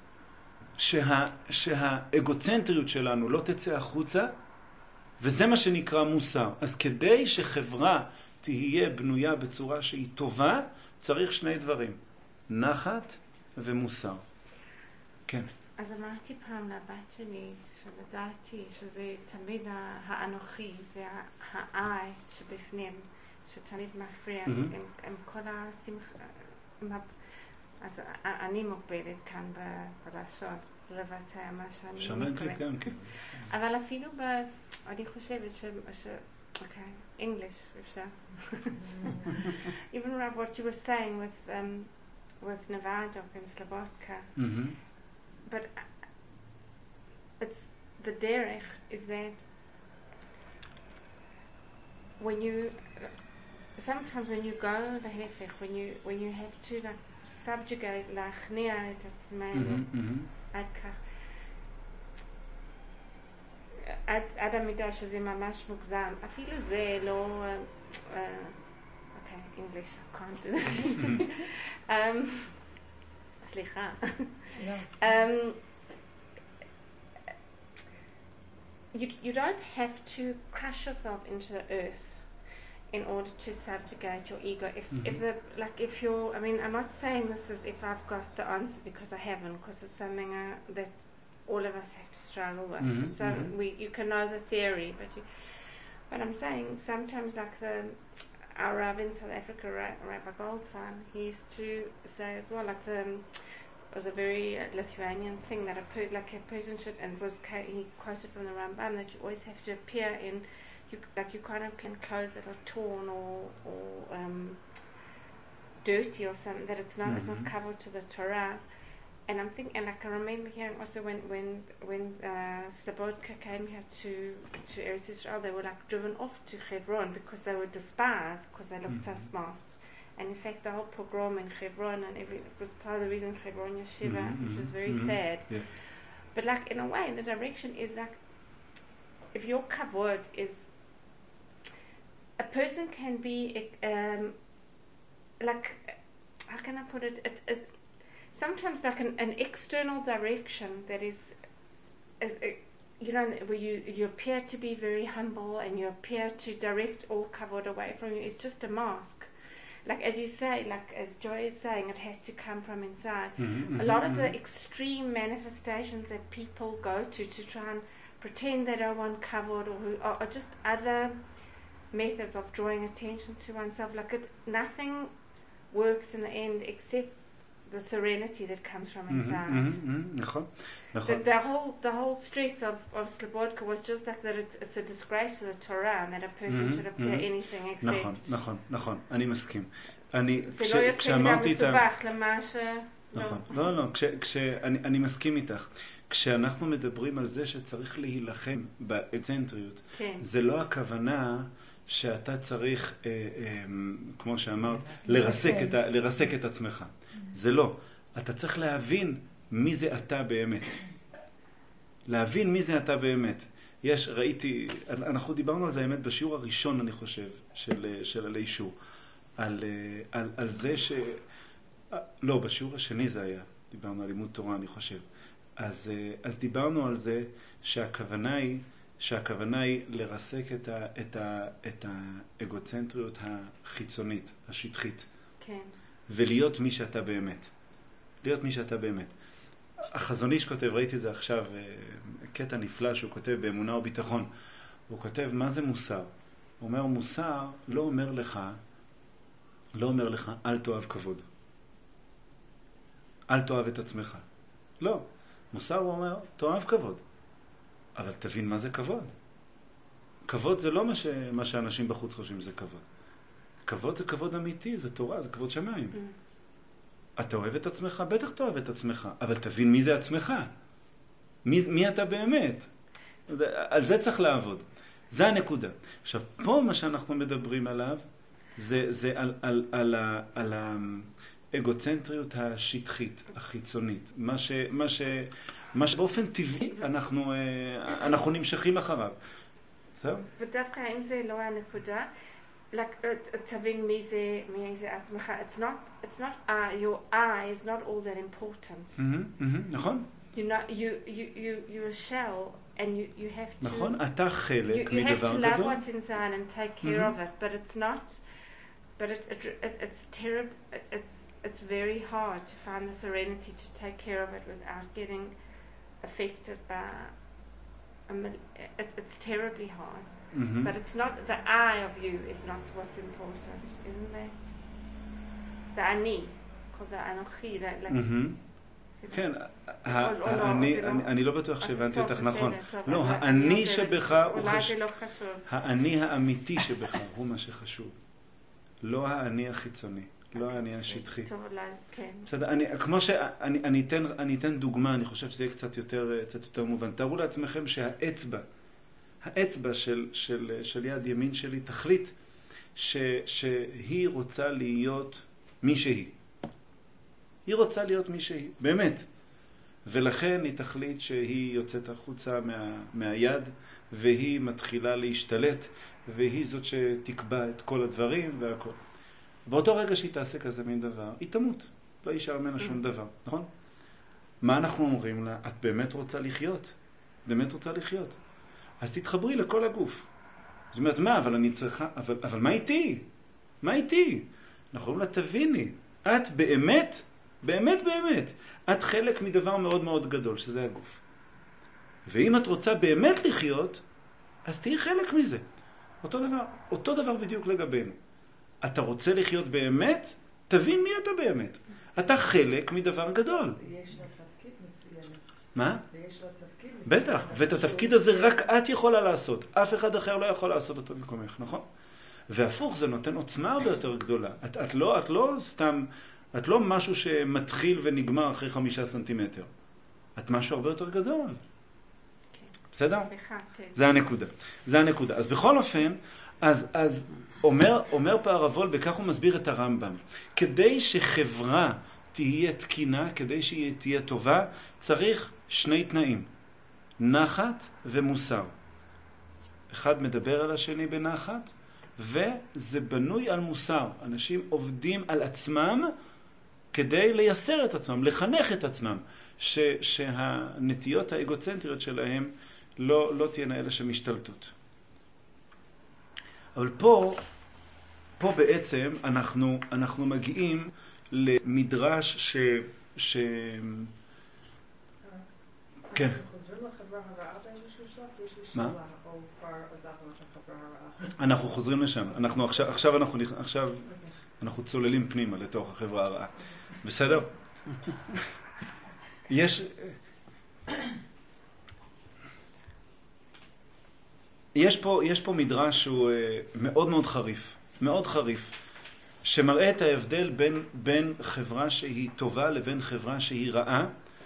שהאגוצנטריות שלנו לא תצא החוצה, וזה מה שנקרא מוסר. אז כדי שחברה תהיה בנויה בצורה שהיא טובה, צריך שני דברים, נחת ומוסר. כן. אז אמרתי פעם לבת שלי, שלדעתי שזה תמיד האנוכי, זה האי שבפנים, שתמיד מפריע עם כל השמחה. אז אני מוגבלת כאן בלשון, לבטא מה שאני מוגבלת. כן. אבל אפילו אני חושבת okay, English, even what you were saying with Novardok and Slobodka, but the derech is that when you sometimes when you go the hefech, when you have to like subjugate להכניע את עצמנו עד המידה שזה ממש מוגזם, אפילו זה לא okay, English, I can't do this. סליחה. You don't have to crush yourself into the earth in order to subjugate your ego. If you're, I mean, I'm not saying this is if I've got the answer, because I haven't, because it's something that all of us have to struggle with. So you can know the theory, but I'm saying sometimes like our Rav in South Africa, Rabbi Goldstein, he used to say as well, like it was a very Lithuanian thing that a person should, and he quoted from the Rambam that you always have to appear in, you can't appear in clothes that are torn or dirty or something, that it's not covered to the Torah. And I'm thinking, and like I remember hearing also when Slobodka came here to Eretz Israel, they were like driven off to Hebron because they were despised because they looked so smart. And in fact, the whole pogrom in Hebron and it was part of the reason Hebron Yeshiva, which was very sad. Yeah. But like in a way, the direction is like, if your kavod is, a person can be like, how can I put it? Sometimes like an external direction that is you know, where you appear to be very humble and you appear to direct all kavod away from you, is just a mask. Like as you say, like as Joy is saying, it has to come from inside. A lot of the extreme manifestations that people go to try and pretend they don't want kavod or just other methods of drawing attention to oneself. Like nothing works in the end except the serenity that comes from inside. The whole stress of Slobodka was just like that it's a disgrace to the Torah and that a person should appear anything except. נכון, אני מסכים. כשאמרתי איתם, אני מסכים איתך. כשאנחנו מדברים על זה שצריך להילחם באקסנטריות, זה לא הכוונה שאתה צריך, כמו שאמרת, לרסק את עצמך. זה לא. אתה צריך להבין מי זה אתה באמת. להבין מי זה אתה באמת. ראיתי, אנחנו דיברנו על זה האמת בשיעור הראשון, אני חושב, של עלי שור. על זה לא, בשיעור השני זה היה. דיברנו על לימוד תורה, אני חושב. אז דיברנו על זה שהכוונה היא לרסק את האגוצנטריות החיצונית, השטחית. כן. ולהיות מי שאתה באמת. להיות מי שאתה באמת. החזון איש כותב, ראיתי את זה עכשיו, קטע נפלא שהוא כותב באמונה וביטחון. הוא כותב, מה זה מוסר? הוא אומר, מוסר לא אומר לך, אל תאהב כבוד. אל תאהב את עצמך. לא. מוסר הוא אומר, תאהב כבוד. אבל תבין מה זה כבוד. כבוד זה לא מה שאנשים בחוץ חושבים זה כבוד. כבוד זה כבוד אמיתי, זה תורה, זה כבוד שמיים. אתה אוהב את עצמך? בטח תאהב את עצמך, אבל תבין מי זה עצמך. מי אתה באמת? על זה צריך לעבוד. זה הנקודה. עכשיו, פה מה שאנחנו מדברים עליו, זה על האגוצנטריות השטחית, החיצונית. מה שבאופן טבעי אנחנו נמשכים אחריו. ודווקא אם זה לא הנקודה, תבין מי זה עצמך. It's not your I is not all that important. נכון. You're a shell and you have to. נכון, אתה חלק מדבר גדול. You have to love what's inside and take care of it, but it's not. But it's terrible. It's very hard to find the serenity to take care of it without getting affected by. It's terribly hard. But it's not, the I of you is not what's important, isn't that? The ani, called the anochi, כן, אני לא בטוח שהבנתי אותך נכון. לא, האני שבך הוא חשוב. האני האמיתי שבך הוא מה שחשוב. לא האני החיצוני. לא עניין שטחי. טוב, אולי, כן. בסדר, כמו אני אתן דוגמה, אני חושב שזה יהיה קצת יותר מובן. תארו לעצמכם האצבע של יד ימין שלי תחליט שהיא רוצה להיות מי שהיא. היא רוצה להיות מי שהיא, באמת. ולכן היא תחליט שהיא יוצאת החוצה מהיד, והיא מתחילה להשתלט, והיא זאת שתקבע את כל הדברים והכל. באותו רגע שהיא תעשה כזה מין דבר, היא תמות. לא יישאר ממנה שום דבר, נכון? מה אנחנו אומרים לה? את באמת רוצה לחיות. באמת רוצה לחיות. אז תתחברי לכל הגוף. זאת אומרת, מה? אבל אני צריכה... אבל מה איתי? מה איתי? אנחנו אומרים לה, תביני. את באמת, באמת, באמת, את חלק מדבר מאוד מאוד גדול, שזה הגוף. ואם את רוצה באמת לחיות, אז תהי חלק מזה. אותו דבר בדיוק לגבינו. אתה רוצה לחיות באמת? תבין מי אתה באמת. אתה חלק מדבר גדול. יש לה תפקיד מסוים. מה? ויש לה תפקיד מסוים. בטח, ואת התפקיד הזה רק את יכולה לעשות. אף אחד אחר לא יכול לעשות אותו במקומך, נכון? והפוך, זה נותן עוצמה הרבה יותר גדולה. את לא סתם, את לא משהו שמתחיל ונגמר אחרי 5 סנטימטר. את משהו הרבה יותר גדול. בסדר? זה הנקודה. אז בכל אופן, אז אומר פארבול, בכך הוא מסביר את הרמב"ם. כדי שחברה תהיה תקינה, כדי שהיא תהיה טובה, צריך 2 תנאים. נחת ומוסר. אחד מדבר על השני בנחת, וזה בנוי על מוסר. אנשים עובדים על עצמם כדי לייסר את עצמם, לחנך את עצמם, שהנטיות האגוצנטריות שלהם לא תהיינה אלה שמשתלטות. אבל פה בעצם אנחנו מגיעים למדרש כן. אנחנו חוזרים לחברה הרעה באיזשהו שלב? יש לי מה? שאלה, או כבר עזבנו את החברה הרעה? אנחנו חוזרים לשם. עכשיו אנחנו צוללים פנימה לתוך החברה הרעה. בסדר? יש פה מדרש שהוא מאוד מאוד חריף, מאוד חריף, שמראה את ההבדל בין חברה שהיא טובה לבין חברה שהיא רעה.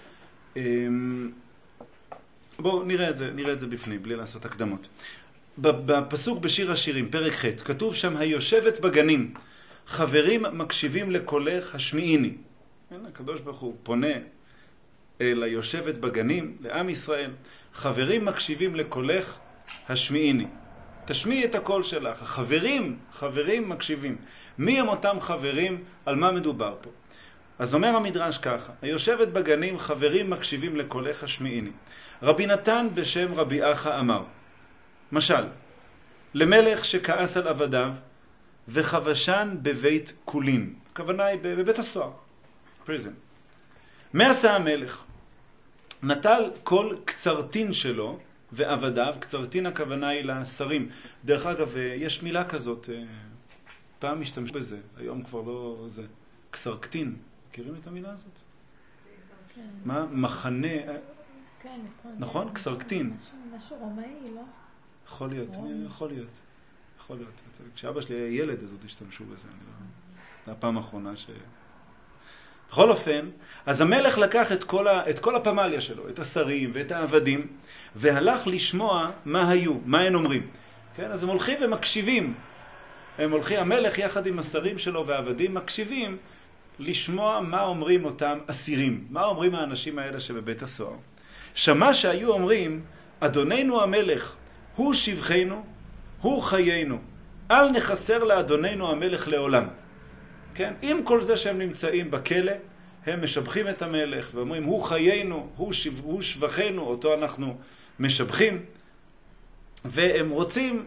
בואו נראה את זה בפנים, בלי לעשות הקדמות. בפסוק בשיר השירים, פרק ח', כתוב שם, היושבת בגנים, חברים מקשיבים לקולך השמיעיני. הקדוש ברוך הוא פונה אל היושבת בגנים, לעם ישראל, חברים מקשיבים לקולך השמיעיני. תשמיעי את הקול שלך. חברים מקשיבים. מי הם אותם חברים? על מה מדובר פה? אז אומר המדרש ככה, היושבת בגנים, חברים מקשיבים לקולך השמיעיני. רבי נתן בשם רבי אחא אמר, משל, למלך שכעס על עבדיו וחבשן בבית קולין. הכוונה היא בבית הסוהר, פריזן. מה עשה המלך? נטל כל קצרתין שלו ועבדיו, קצרתין הכוונה היא לשרים. דרך אגב, יש מילה כזאת, פעם משתמשו בזה, היום כבר לא זה, קצרקטין. מכירים את המילה הזאת? כן. מה? מחנה... כן, נכון? קצרקטין. משהו רומאי, לא? יכול להיות. כשאבא שלי היה ילד, אז עוד השתמשו בזה. זה הפעם האחרונה ש... בכל אופן, אז המלך לקח את כל הפמליה שלו, את השרים ואת העבדים, והלך לשמוע מה הן אומרים. כן? אז הם הולכים ומקשיבים. המלך יחד עם השרים שלו והעבדים מקשיבים לשמוע מה אומרים אותם אסירים. מה אומרים האנשים האלה שבבית הסוהר. שמע שהיו אומרים, אדוננו המלך, הוא שבחנו, הוא חיינו. אל נחסר לאדוננו המלך לעולם. כן? עם כל זה שהם נמצאים בכלא, הם משבחים את המלך ואומרים, הוא חיינו, הוא שבחנו, אותו אנחנו משבחים. והם רוצים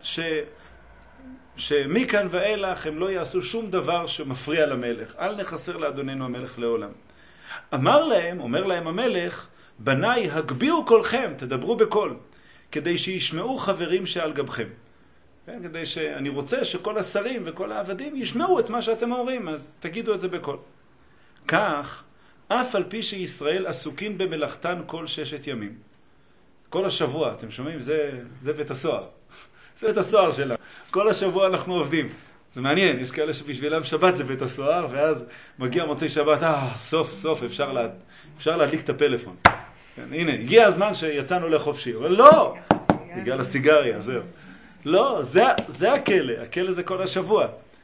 שמכאן ואילך הם לא יעשו שום דבר שמפריע למלך. אל נחסר לאדוננו המלך לעולם. אומר להם המלך, בניי, הגביאו קולכם, תדברו בקול, כדי שישמעו חברים שעל גבכם. כן? כדי שאני רוצה שכל השרים וכל העבדים ישמעו את מה שאתם אומרים, אז תגידו את זה בקול. כך, אף על פי שישראל עסוקים במלאכתן כל 6 ימים. כל השבוע, אתם שומעים? זה בית הסוהר. זה בית הסוהר שלנו. כל השבוע אנחנו עובדים. זה מעניין, יש כאלה שבשבילם שבת זה בית הסוהר, ואז מגיע מוצאי שבת, סוף סוף אפשר להדליק את הפלאפון. כן, הנה, הגיע הזמן שיצאנו לחופשי. אבל לא! בגלל הסיגריה, זהו. לא, זה הכלא. הכלא זה כל השבוע.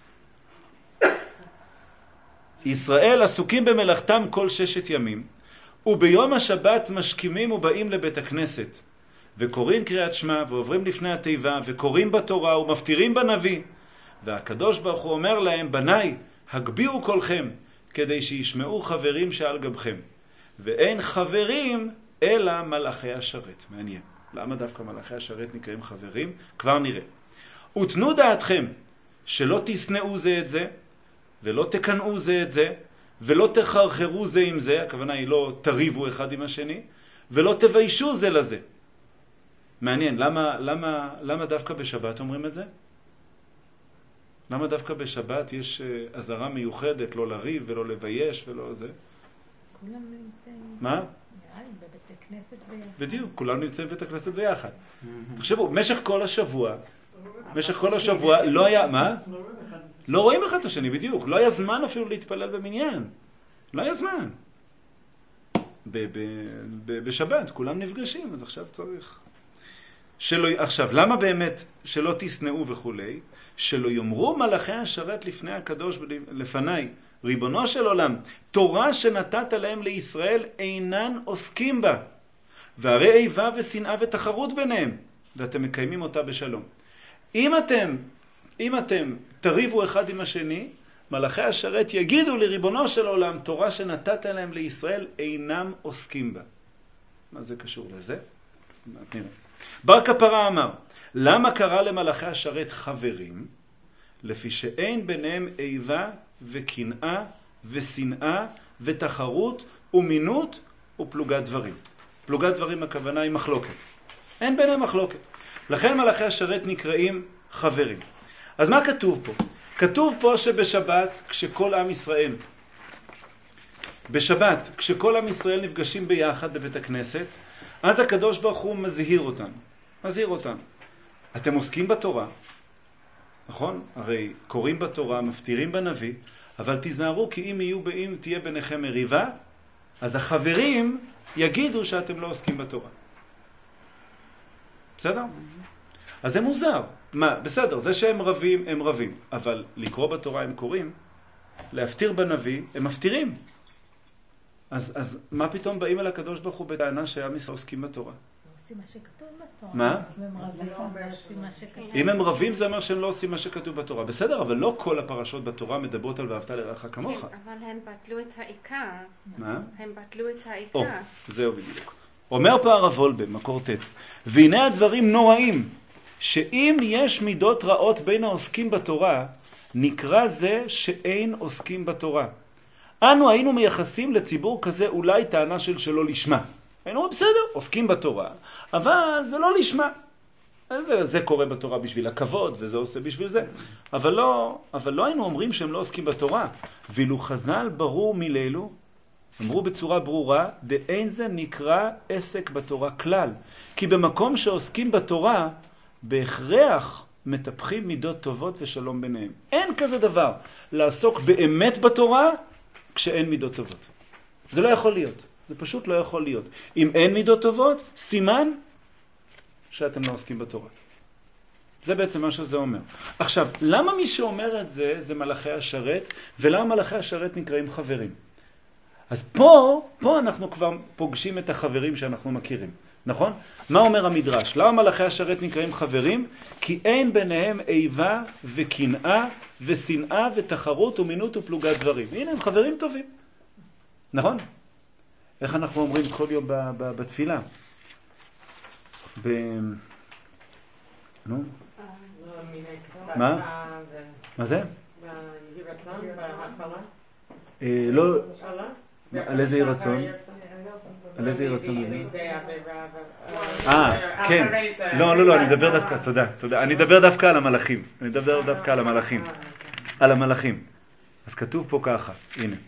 ישראל עסוקים במלאכתם כל 6 ימים, וביום השבת משכימים ובאים לבית הכנסת, וקוראים קריאת שמע, ועוברים לפני התיבה, וקוראים בתורה, ומפטירים בנביא. והקדוש ברוך הוא אומר להם, בניי, הגבירו קולכם, כדי שישמעו חברים שעל גבכם. ואין חברים, אלא מלאכי השרת. מעניין. למה דווקא מלאכי השרת נקראים חברים? כבר נראה. ותנו דעתכם, שלא תשנאו זה את זה, ולא תקנאו זה את זה, ולא תחרחרו זה עם זה, הכוונה היא לא תריבו אחד עם השני, ולא תביישו זה לזה. מעניין, למה דווקא בשבת אומרים את זה? למה דווקא בשבת יש עזרה מיוחדת לא לריב ולא לבייש ולא זה? כולם נמצאים... מה? בבית הכנסת ביחד. בדיוק, כולם נמצאים בבית הכנסת ביחד. תחשבו, במשך כל השבוע לא היה... מה? לא רואים אחד את השני, בדיוק. לא היה זמן אפילו להתפלל במניין. לא היה זמן. בשבת כולם נפגשים, אז עכשיו צריך... עכשיו, למה באמת שלא תשנאו וכולי? שלא יאמרו מלאכי השרת לפני הקדוש לפניי, ריבונו של עולם, תורה שנתת להם לישראל אינן עוסקים בה, והרי איבה ושנאה ותחרות ביניהם, ואתם מקיימים אותה בשלום. אם אתם תריבו אחד עם השני, מלאכי השרת יגידו לריבונו של עולם, תורה שנתת להם לישראל אינם עוסקים בה. מה זה קשור לזה? נראה. בר כפרה אמר, למה קרא למלאכי השרת חברים? לפי שאין ביניהם איבה וקנאה ושנאה ותחרות ומינות ופלוגת דברים. פלוגת דברים הכוונה היא מחלוקת. אין ביניהם מחלוקת. לכן מלאכי השרת נקראים חברים. אז מה כתוב פה? כתוב פה שבשבת, כשכל עם עם ישראל נפגשים ביחד בבית הכנסת, אז הקדוש ברוך הוא מזהיר אותם. אתם עוסקים בתורה, נכון? הרי קוראים בתורה, מפטירים בנביא, אבל תיזהרו כי אם תהיה ביניכם מריבה, אז החברים יגידו שאתם לא עוסקים בתורה. בסדר? אז זה מוזר. מה? בסדר, זה שהם רבים, הם רבים. אבל לקרוא בתורה הם קוראים, להפטיר בנביא, הם מפטירים. אז מה פתאום באים אל הקדוש ברוך הוא בטענה שהעם ישראל עוסקים בתורה? עושים מה שכתוב בתורה. מה? אם הם רבים, עושים מה שכתוב. אם הם רבים זה אומר שהם לא עושים מה שכתוב בתורה. בסדר, אבל לא כל הפרשות בתורה מדברות על ואהבת לרעך כמוך. אבל הם בטלו את העיקר. מה? הם בטלו את העיקר. זהו בדיוק. אומר פה הרב וולבה, מקור ט', והנה הדברים נוראים, שאם יש מידות רעות בין העוסקים בתורה, נקרא זה שאין עוסקים בתורה. אנו היינו מייחסים לציבור כזה אולי טענה של שלא לשמה. היינו בסדר, עוסקים בתורה, אבל זה לא לשמה. זה קורה בתורה בשביל הכבוד, וזה עושה בשביל זה. אבל לא היינו אומרים שהם לא עוסקים בתורה. ואילו חז"ל ברור מלילו, אמרו בצורה ברורה, דאין זה נקרא עסק בתורה כלל. כי במקום שעוסקים בתורה, בהכרח מטפחים מידות טובות ושלום ביניהם. אין כזה דבר לעסוק באמת בתורה כשאין מידות טובות. זה לא יכול להיות. זה פשוט לא יכול להיות. אם אין מידות טובות, סימן שאתם לא עוסקים בתורה. זה בעצם מה שזה אומר. עכשיו, למה מי שאומר את זה, זה מלאכי השרת, ולמה מלאכי השרת נקראים חברים? אז פה אנחנו כבר פוגשים את החברים שאנחנו מכירים. נכון? מה אומר המדרש? למה מלאכי השרת נקראים חברים? כי אין ביניהם איבה וקנאה ושנאה ותחרות ומינות ופלוגת דברים. הנה, הם חברים טובים. נכון? איך אנחנו אומרים כל יום בתפילה? נו? מה? מה זה? לא... על איזה רצון? על איזה רצון? כן. לא, אני מדבר דווקא, תודה. אני מדבר דווקא על המלאכים. על המלאכים. אז כתוב פה ככה, הנה.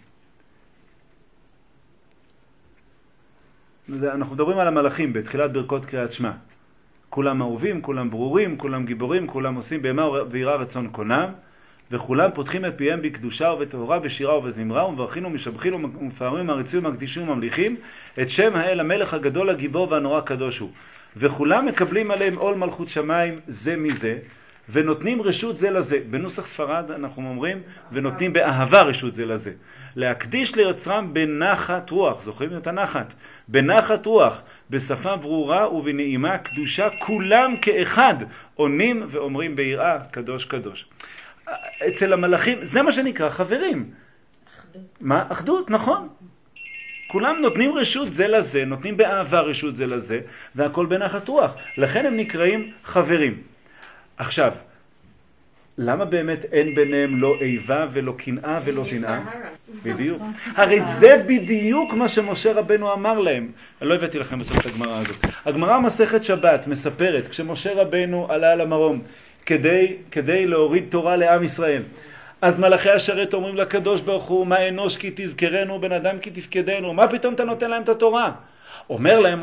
אנחנו מדברים על המלאכים בתחילת ברכות קריאת שמע. כולם אהובים, כולם ברורים, כולם גיבורים, כולם עושים בהמה ויראה רצון קונם. וכולם פותחים את פיהם בקדושה ובטהרה, בשירה ובזמרה, ומברכים ומשבחים ומפארים ומעריצים ומקדישים וממליכים את שם האל המלך הגדול הגיבור והנורא קדוש הוא. וכולם מקבלים עליהם עול מלכות שמיים זה מזה, ונותנים רשות זה לזה. בנוסח ספרד אנחנו אומרים, ונותנים באהבה רשות זה לזה. להקדיש ליוצרם בנחת רוח, זוכרים את הנחת? בנחת רוח, בשפה ברורה ובנעימה קדושה, כולם כאחד עונים ואומרים ביראה קדוש קדוש. אצל המלאכים, זה מה שנקרא חברים. אחדות. מה? אחדות, נכון. כולם נותנים רשות זה לזה, נותנים באהבה רשות זה לזה, והכל בנחת רוח. לכן הם נקראים חברים. עכשיו, למה באמת אין ביניהם לא איבה ולא קנאה ולא שנאה? בדיוק. הרי זה בדיוק מה שמשה רבנו אמר להם. אני לא הבאתי לכם בסוף את הגמרא הזאת. הגמרא מסכת שבת מספרת, כשמשה רבנו עלה על המרום כדי להוריד תורה לעם ישראל, אז מלאכי השרת אומרים לקדוש ברוך הוא, מה אנוש כי תזכרנו, בן אדם כי תפקדנו, מה פתאום אתה נותן להם את התורה? אומר להם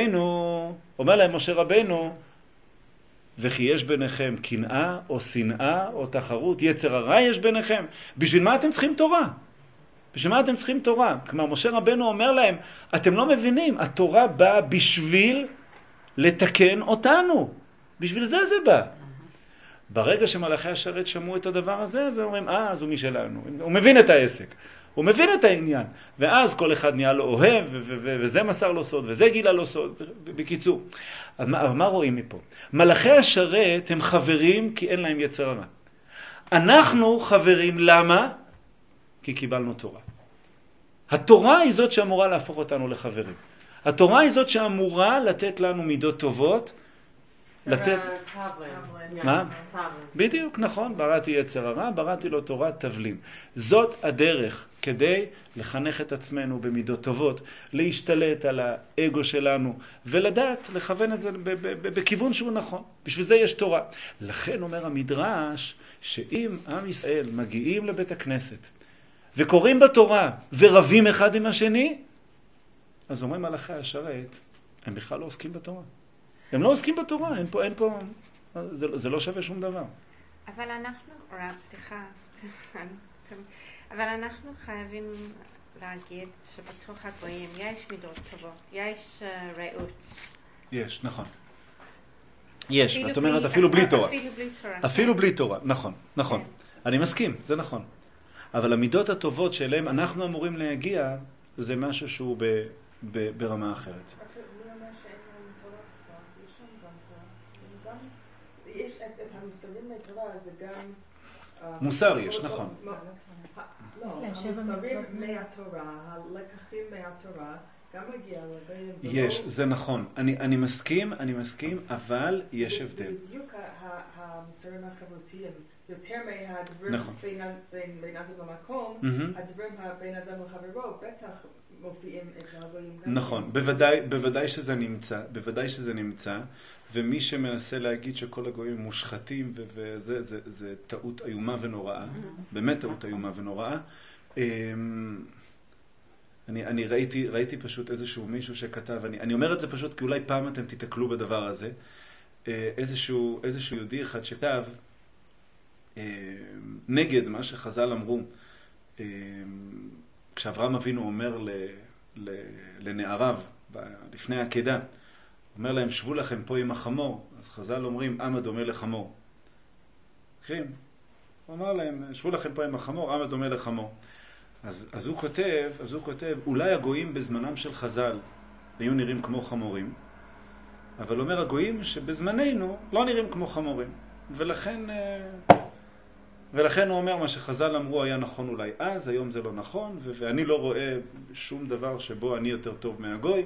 משה רבנו, וכי יש ביניכם קנאה או שנאה או תחרות, יצר הרע יש ביניכם. בשביל מה אתם צריכים תורה? בשביל מה אתם צריכים תורה? כלומר, משה רבנו אומר להם, אתם לא מבינים, התורה באה בשביל לתקן אותנו. בשביל זה בא. ברגע שמלאכי השרת שמעו את הדבר הזה, אז אומרים, אז הוא משלנו. הוא מבין את העסק. הוא מבין את העניין. ואז כל אחד נהיה לו אוהב, וזה מסר לו סוד, וזה גילה לו סוד. בקיצור. אז מה רואים מפה? מלאכי השרת הם חברים כי אין להם יצר הרע. אנחנו חברים, למה? כי קיבלנו תורה. התורה היא זאת שאמורה להפוך אותנו לחברים. התורה היא זאת שאמורה לתת לנו מידות טובות, לתת... מה? בדיוק, נכון. בראתי יצר הרע, בראתי לו תורת תבלין. זאת הדרך כדי לחנך את עצמנו במידות טובות, להשתלט על האגו שלנו, ולדעת, לכוון את זה בכיוון שהוא נכון. בשביל זה יש תורה. לכן אומר המדרש, שאם עם ישראל מגיעים לבית הכנסת, וקוראים בתורה, ורבים אחד עם השני, אז אומרים מלאכי השרת, הם בכלל לא עוסקים בתורה. הם לא עוסקים בתורה, אין פה, זה לא שווה שום דבר. אבל אנחנו, אבל אנחנו חייבים להגיד שבתוך הגויים יש מידות טובות, יש רעות. יש, נכון. יש, את אומרת אפילו בלי תורה. אפילו בלי תורה, נכון. אני מסכים, זה נכון. אבל המידות הטובות שאליהם אנחנו אמורים להגיע, זה משהו שהוא ברמה אחרת. יש את המוסרים מהתורה, זה גם... מוסר יש, נכון. לא, המוסרים מהתורה, הלקחים מהתורה, גם מגיע לבין... יש, זה נכון. אני מסכים, אבל יש הבדל. בדיוק המוסרים החברתיים, יותר מהדברים בין אדם למקום, הדברים בין אדם לחברו, בטח מופיעים אצל הגויים גם. נכון, בוודאי שזה נמצא, ומי שמנסה להגיד שכל הגויים מושחתים, זה טעות איומה ונוראה, באמת טעות איומה ונוראה. אני ראיתי פשוט איזשהו מישהו שכתב, אני אומר את זה פשוט כי אולי פעם אתם תתקלו בדבר הזה, איזשהו יהודי אחד שכתב נגד מה שחז"ל אמרו, כשאברהם אבינו אומר לנעריו לפני העקדה, אומר להם, שבו לכם פה עם החמור. אז חז"ל אומרים, עם הדומה לחמור. הוא אמר להם, שבו לכם פה עם החמור, עם הדומה לחמור. אז הוא כותב, אולי הגויים בזמנם של חז"ל היו נראים כמו חמורים, אבל אומר הגויים שבזמננו לא נראים כמו חמורים. ולכן הוא אומר, מה שחז"ל אמרו היה נכון אולי אז, היום זה לא נכון, ואני לא רואה שום דבר שבו אני יותר טוב מהגוי,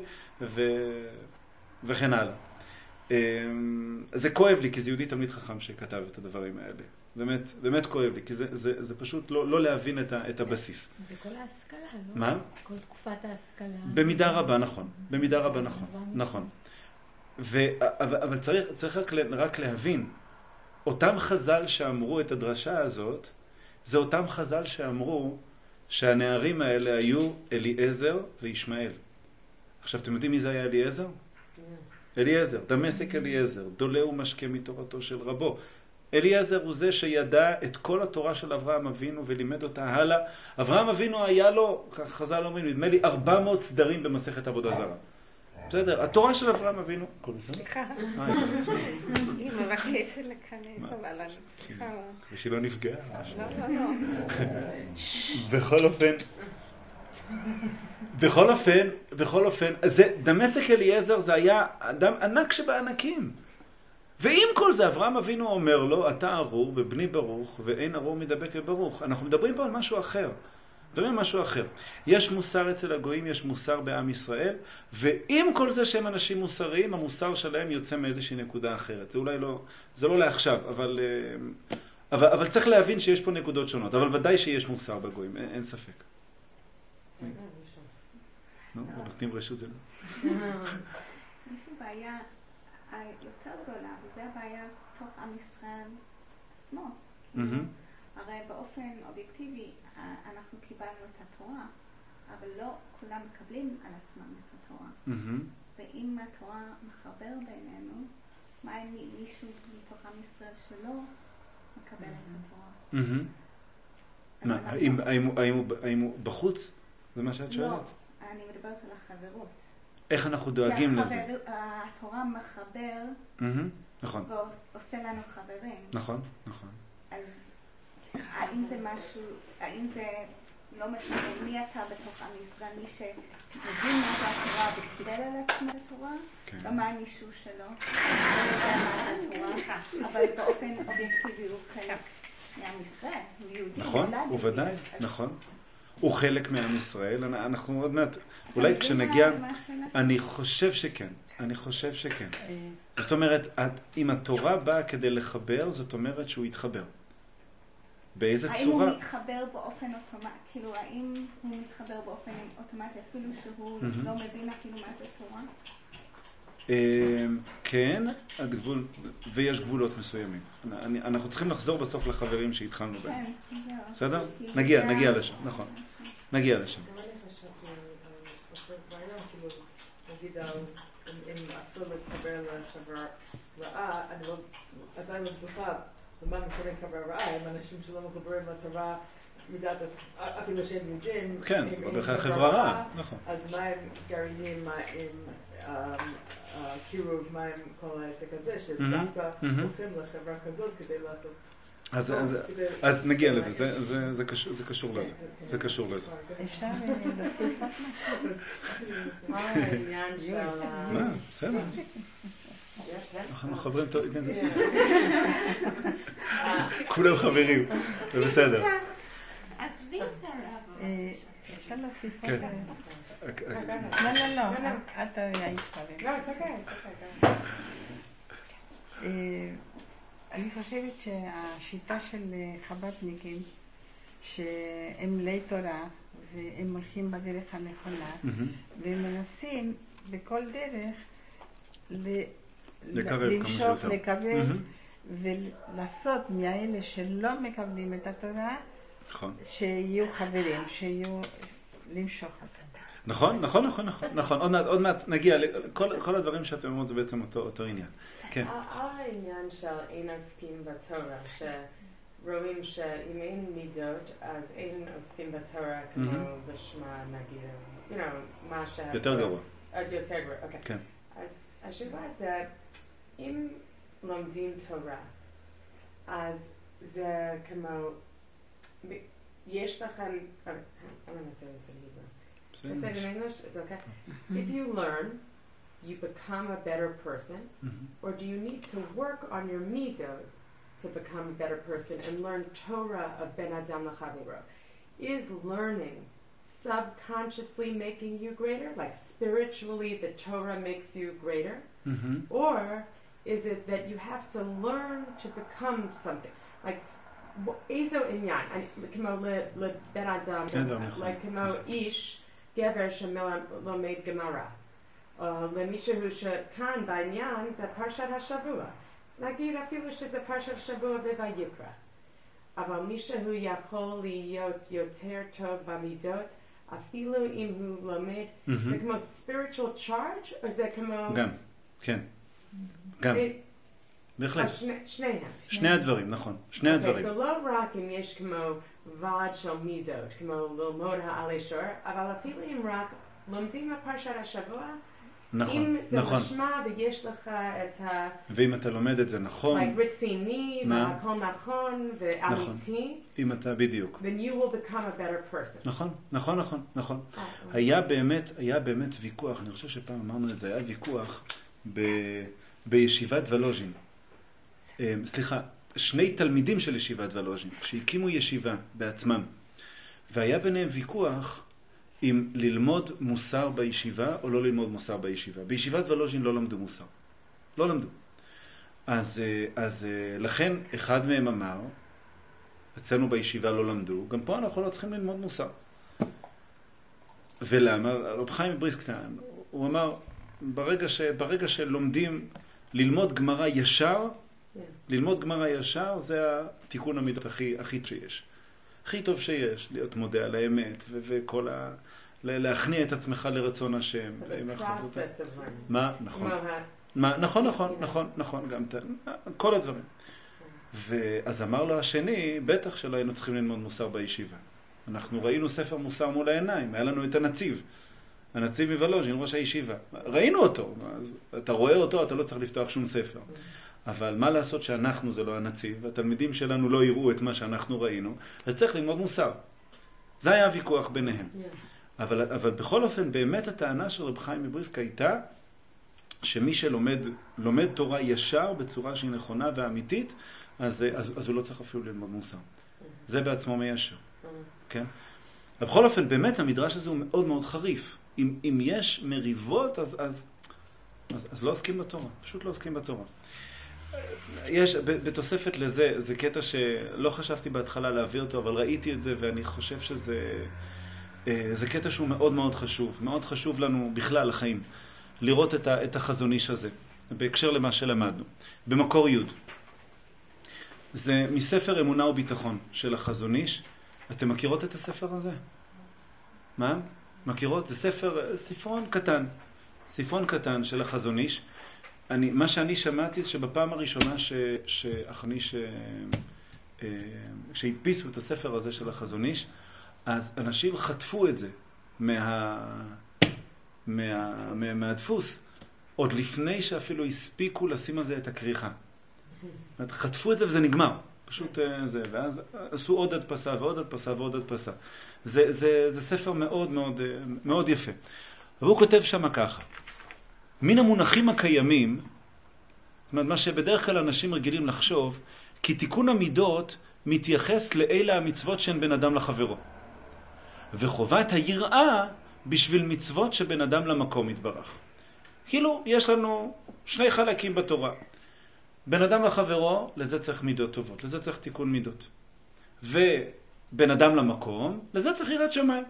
וכן הלאה. זה כואב לי, כי זה יהודי תלמיד חכם שכתב את הדברים האלה. באמת כואב לי, כי זה פשוט לא להבין את הבסיס. זה כל ההשכלה, לא? מה? כל תקופת ההשכלה. במידה רבה, נכון. אבל צריך רק להבין, אותם חז"ל שאמרו את הדרשה הזאת, זה אותם חז"ל שאמרו שהנערים האלה היו אליעזר וישמעאל. עכשיו, אתם יודעים מי זה היה אליעזר? אליעזר, דמשק אליעזר, דולה ומשקה מתורתו של רבו. אליעזר הוא זה שידע את כל התורה של אברהם אבינו ולימד אותה הלאה. אברהם אבינו היה לו, כך חז"ל אומרים, נדמה לי 400 סדרים במסכת עבודה זרה. בסדר, התורה של אברהם אבינו. סליחה. היא מבקשת לכנס, אבל אני צריכה... ושלא נפגע. לא. בכל אופן, דמשק אליעזר זה היה אדם ענק שבענקים. ועם כל זה אברהם אבינו אומר לו, אתה ארור ובני ברוך ואין ארור מדבק וברוך. אנחנו מדברים פה על משהו אחר. יש מוסר אצל הגויים, יש מוסר בעם ישראל, ועם כל זה שהם אנשים מוסריים, המוסר שלהם יוצא מאיזושהי נקודה אחרת. זה אולי לא, זה לא לעכשיו, אבל צריך להבין שיש פה נקודות שונות. אבל ודאי שיש מוסר בגויים, אין ספק. נותנים רשות זה לא. יש בעיה יותר גדולה, וזה הבעיה תוך עם ישראל עצמו. הרי באופן אובייקטיבי אנחנו קיבלנו את התורה, אבל לא כולם מקבלים על עצמם את התורה. ואם התורה מחבר בינינו, מה אם מישהו מתוך עם ישראל שלא מקבל את התורה? האם הוא בחוץ? זה מה שאת שואלת? לא, אני מדברת על החברות. איך אנחנו דואגים לזה? התורה מחבר ועושה לנו חברים. נכון. אז האם זה משהו, האם זה לא משנה מי אתה בתוך עם ישראל, מי שמבין מה זה התורה וקיבל על עצמו התורה, לא מה מישהו שלו, לא יודע מה התורה, אבל באופן אובייקטיבי הוא חלק מעם ישראל, הוא יהודי. נכון, הוא ודאי, נכון. הוא חלק מעם ישראל, אנחנו עוד מעט, אולי כשנגיע, אני חושב שכן. זאת אומרת, אם התורה באה כדי לחבר, זאת אומרת שהוא יתחבר. באיזה צורה? האם הוא מתחבר באופן אוטומטי, כאילו האם הוא מתחבר באופן אוטומטי, אפילו שהוא לא מבין אפילו מה זה תורה? כן, ויש גבולות מסוימים. אנחנו צריכים לחזור בסוף לחברים שהתחלנו בהם. בסדר? נגיע לשם, נכון. נגיע לשם. נגיד, אם אסור להתחבר לחברה רעה, אני עדיין לא בטוחה למה מתכוון חברה רעה, הם אנשים שלא מחוברים לתורה מידת, אפילו שהם יודעים. כן, זה לא בכלל חברה רעה, נכון. אז מה הם גרעינים, מה הם קירוב, מה הם כל העסק הזה, שדווקא הולכים לחברה כזאת כדי לעשות... אז נגיע לזה, זה קשור לזה. אפשר להוסיף עוד משהו? מה העניין של... מה? בסדר. אנחנו חברים טוב, כן, זה בסדר. כולם חברים, זה בסדר. אפשר להוסיף עוד... לא, את היית חברים. אני חושבת שהשיטה של חב"דניקים, שהם מלאי תורה והם הולכים בדרך הנכונה, והם מנסים בכל דרך למשוך, לקבל ולעשות מהאלה שלא מקבלים את התורה, שיהיו חברים, שיהיו למשוך את זה. נכון. עוד מעט נגיע, כל הדברים שאתם אומרים זה בעצם אותו עניין. כן. העניין של אין עוסקים בתורה, שרואים שאם אין מידות, אז אין עוסקים בתורה כמו בשמה נגיד, מה ש... יותר גרוע. יותר גרוע, אוקיי. אז השאלה זה, אם לומדים תורה, אז זה כמו, יש לכם, I'm going to say this in Hebrew. Say it in English? It's okay. If you learn, you become a better person, or do you need to work on your midot to become a better person and learn Torah of Ben Adam L'Chaviro? Is learning subconsciously making you greater? Like spiritually the Torah makes you greater? Or is it that you have to learn to become something? Like, איזו עניין, כמו לבן אדם, כמו איש, גבר שלומד גמרא, או למישהו שכאן בעניין זה פרשת השבוע. נגיד אפילו שזה פרשת השבוע בויקרא. אבל מישהו יכול להיות יותר טוב במידות, אפילו אם הוא לומד, זה כמו spiritual charge, או זה כמו... גם, כן. גם. בהחלט. שניהם. שני הדברים, נכון. שני הדברים. אז לא רק אם יש כמו ועד של מידות, כמו ללמוד העלי שור, אבל אפילו אם רק לומדים הפרשת השבוע, נכון, אם זה נכון. משמע ויש לך את ה... ואם אתה לומד את זה נכון, רציני, והכל נכון ואמיתי, אם אתה בדיוק. then you will become a better person. נכון, נכון, נכון, נכון. היה באמת ויכוח, אני חושב שפעם אמרנו את זה, היה ויכוח בישיבת ולוז'ין. סליחה, שני תלמידים של ישיבת ולוז'ין, שהקימו ישיבה בעצמם, והיה ביניהם ויכוח אם ללמוד מוסר בישיבה או לא ללמוד מוסר בישיבה. בישיבת ולוז'ין לא למדו מוסר. לא למדו. אז לכן אחד מהם אמר, אצלנו בישיבה לא למדו, גם פה אנחנו לא צריכים ללמוד מוסר. ולמה? רב חיים מבריסק, הוא אמר, ברגע שלומדים ללמוד גמרא ישר, ללמוד גמרא ישר זה התיקון המידות הכי שיש. הכי טוב שיש, להיות מודה על האמת וכל להכניע את עצמך לרצון השם. מה? נכון. נכון, גם כל הדברים. ואז אמר לו השני, בטח שלא היינו צריכים ללמוד מוסר בישיבה. אנחנו ראינו ספר מוסר מול העיניים, היה לנו את הנציב מוולוז'ין, ראש הישיבה. ראינו אותו, אז אתה רואה אותו, אתה לא צריך לפתוח שום ספר. אבל מה לעשות שאנחנו זה לא הנציב, והתלמידים שלנו לא יראו את מה שאנחנו ראינו, אז צריך ללמוד מוסר. זה היה הוויכוח ביניהם. אבל בכל אופן, באמת הטענה של רב חיים מבריסק הייתה, שמי שלומד תורה ישר בצורה שהיא נכונה ואמיתית, אז הוא לא צריך אפילו ללמוד מוסר. זה בעצמו מיישר. כן? בכל אופן, באמת המדרש הזה הוא מאוד מאוד חריף. אם יש מריבות, אז לא עוסקים בתורה. פשוט לא עוסקים בתורה. יש, בתוספת לזה, זה קטע שלא חשבתי בהתחלה להביא אותו, אבל ראיתי את זה ואני חושב זה קטע שהוא מאוד מאוד חשוב. מאוד חשוב לנו בכלל לחיים. לראות את החזון איש הזה, בהקשר למה שלמדנו. במקור י' זה מספר אמונה וביטחון של החזון איש. אתם מכירות את הספר הזה? מה? מכירות? זה ספרון קטן של החזון איש. מה שאני שמעתי זה שבפעם הראשונה שהדפיסו את הספר הזה של החזון איש, אז אנשים חטפו את זה מהדפוס, עוד לפני שאפילו הספיקו לשים על זה את הכריכה. חטפו את זה וזה נגמר. פשוט זה, ואז עשו עוד הדפסה ועוד הדפסה ועוד הדפסה. זה ספר מאוד מאוד מאוד יפה. והוא כותב שם ככה, מן המונחים הקיימים, מה שבדרך כלל אנשים רגילים לחשוב, כי תיקון המידות מתייחס לאלה המצוות שהן בין אדם לחברו. וחובת היראה בשביל מצוות שבין אדם למקום יתברך. כאילו, יש לנו שני חלקים בתורה. בין אדם לחברו, לזה צריך מידות טובות, לזה צריך תיקון מידות. ובין אדם למקום, לזה צריך יראת שמיים.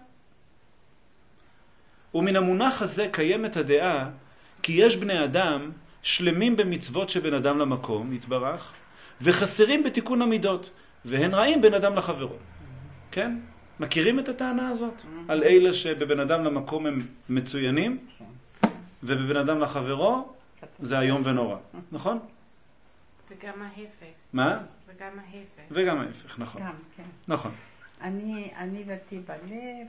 ומן המונח הזה קיימת הדעה, כי יש בני אדם שלמים במצוות שבין אדם למקום יתברך, וחסרים בתיקון המידות, והן רעים בין אדם לחברו. כן? מכירים את הטענה הזאת? על אלה שבבין אדם למקום הם מצוינים, ובבין אדם לחברו זה היום ונורא. נכון? וגם ההפך. מה? וגם ההפך. וגם ההפך, נכון. גם, כן. נכון. אני דתי בלב,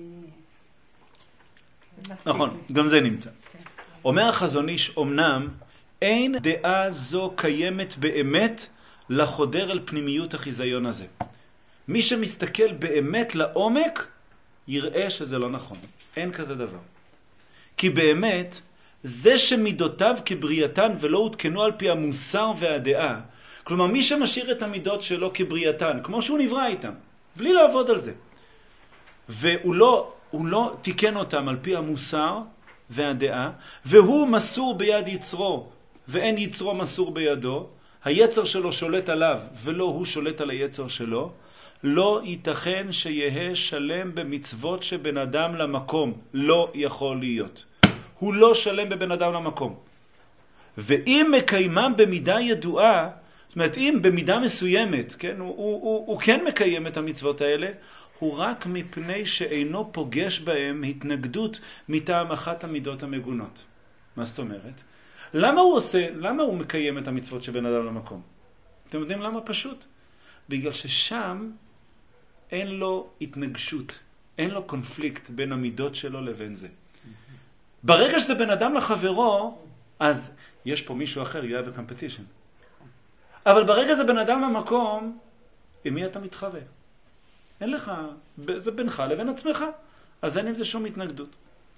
נכון, גם זה נמצא. אומר החזון איש, אמנם אין דעה זו קיימת באמת לחודר אל פנימיות החיזיון הזה. מי שמסתכל באמת לעומק, יראה שזה לא נכון. אין כזה דבר. כי באמת, זה שמידותיו כבריאתן ולא הותקנו על פי המוסר והדעה, כלומר מי שמשאיר את המידות שלו כבריאתן, כמו שהוא נברא איתם, בלי לעבוד על זה, והוא לא תיקן אותם על פי המוסר והדעה, והוא מסור ביד יצרו, ואין יצרו מסור בידו, היצר שלו שולט עליו ולא הוא שולט על היצר שלו, לא ייתכן שיהיה שלם במצוות שבין אדם למקום. לא יכול להיות. הוא לא שלם בבין אדם למקום. ואם מקיימם במידה ידועה, זאת אומרת, אם במידה מסוימת, כן, הוא כן מקיים את המצוות האלה, הוא רק מפני שאינו פוגש בהם התנגדות מטעם אחת המידות המגונות. מה זאת אומרת? למה הוא מקיים את המצוות שבין אדם למקום? אתם יודעים למה? פשוט. בגלל ששם אין לו התנגשות, אין לו קונפליקט בין המידות שלו לבין זה. ברגע שזה בין אדם לחברו, אז יש פה מישהו אחר, you have a competition. אבל ברגע זה בין אדם למקום, עם מי אתה מתחווה? אין לך, זה בינך לבין עצמך. אז אין עם זה שום התנגדות.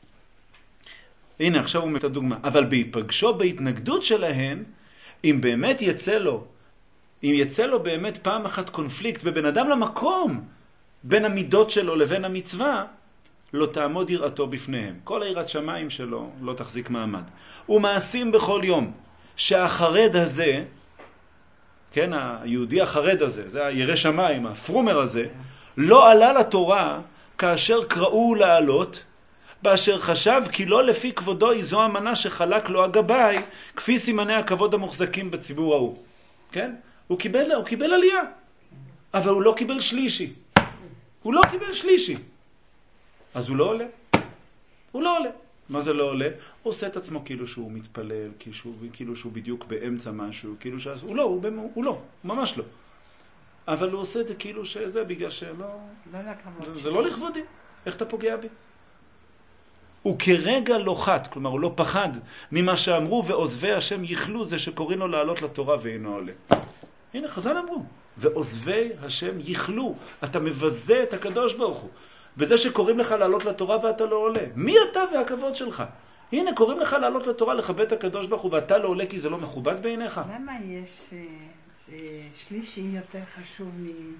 הנה, עכשיו הוא מביא את הדוגמה. אבל בהיפגשו בהתנגדות שלהם, אם באמת יצא לו באמת פעם אחת קונפליקט, ובין אדם למקום, בין המידות שלו לבין המצווה, לא תעמוד יראתו בפניהם. כל היראת שמיים שלו לא תחזיק מעמד. ומעשים בכל יום, שהחרד הזה, כן, היהודי החרד הזה, זה הירא שמיים, הפרומר הזה, לא עלה לתורה כאשר קראו לעלות, באשר חשב כי לא לפי כבודו היא זו המנה שחלק לו הגבאי, כפי סימני הכבוד המוחזקים בציבור ההוא. כן? הוא קיבל עלייה, אבל הוא לא קיבל שלישי. הוא לא קיבל שלישי. אז הוא לא עולה. הוא לא עולה. מה זה לא עולה? הוא עושה את עצמו כאילו שהוא מתפלל, כאילו שהוא בדיוק באמצע משהו, כאילו הוא לא, הוא לא, ממש לא. אבל הוא עושה את זה כאילו שזה בגלל שלא... זה לא לכבודי. איך אתה פוגע בי? הוא כרגע לא חת, כלומר הוא לא פחד ממה שאמרו ועוזבי השם יכלו, זה שקוראים לו לעלות לתורה ואינו עולה. הנה חז"ל אמרו, ועוזבי השם יכלו, אתה מבזה את הקדוש ברוך הוא. בזה שקוראים לך לעלות לתורה ואתה לא עולה. מי אתה והכבוד שלך? הנה קוראים לך לעלות לתורה לכבד את הקדוש ברוך הוא ואתה לא עולה כי זה לא מכובד בעיניך. למה יש שלישי יותר חשוב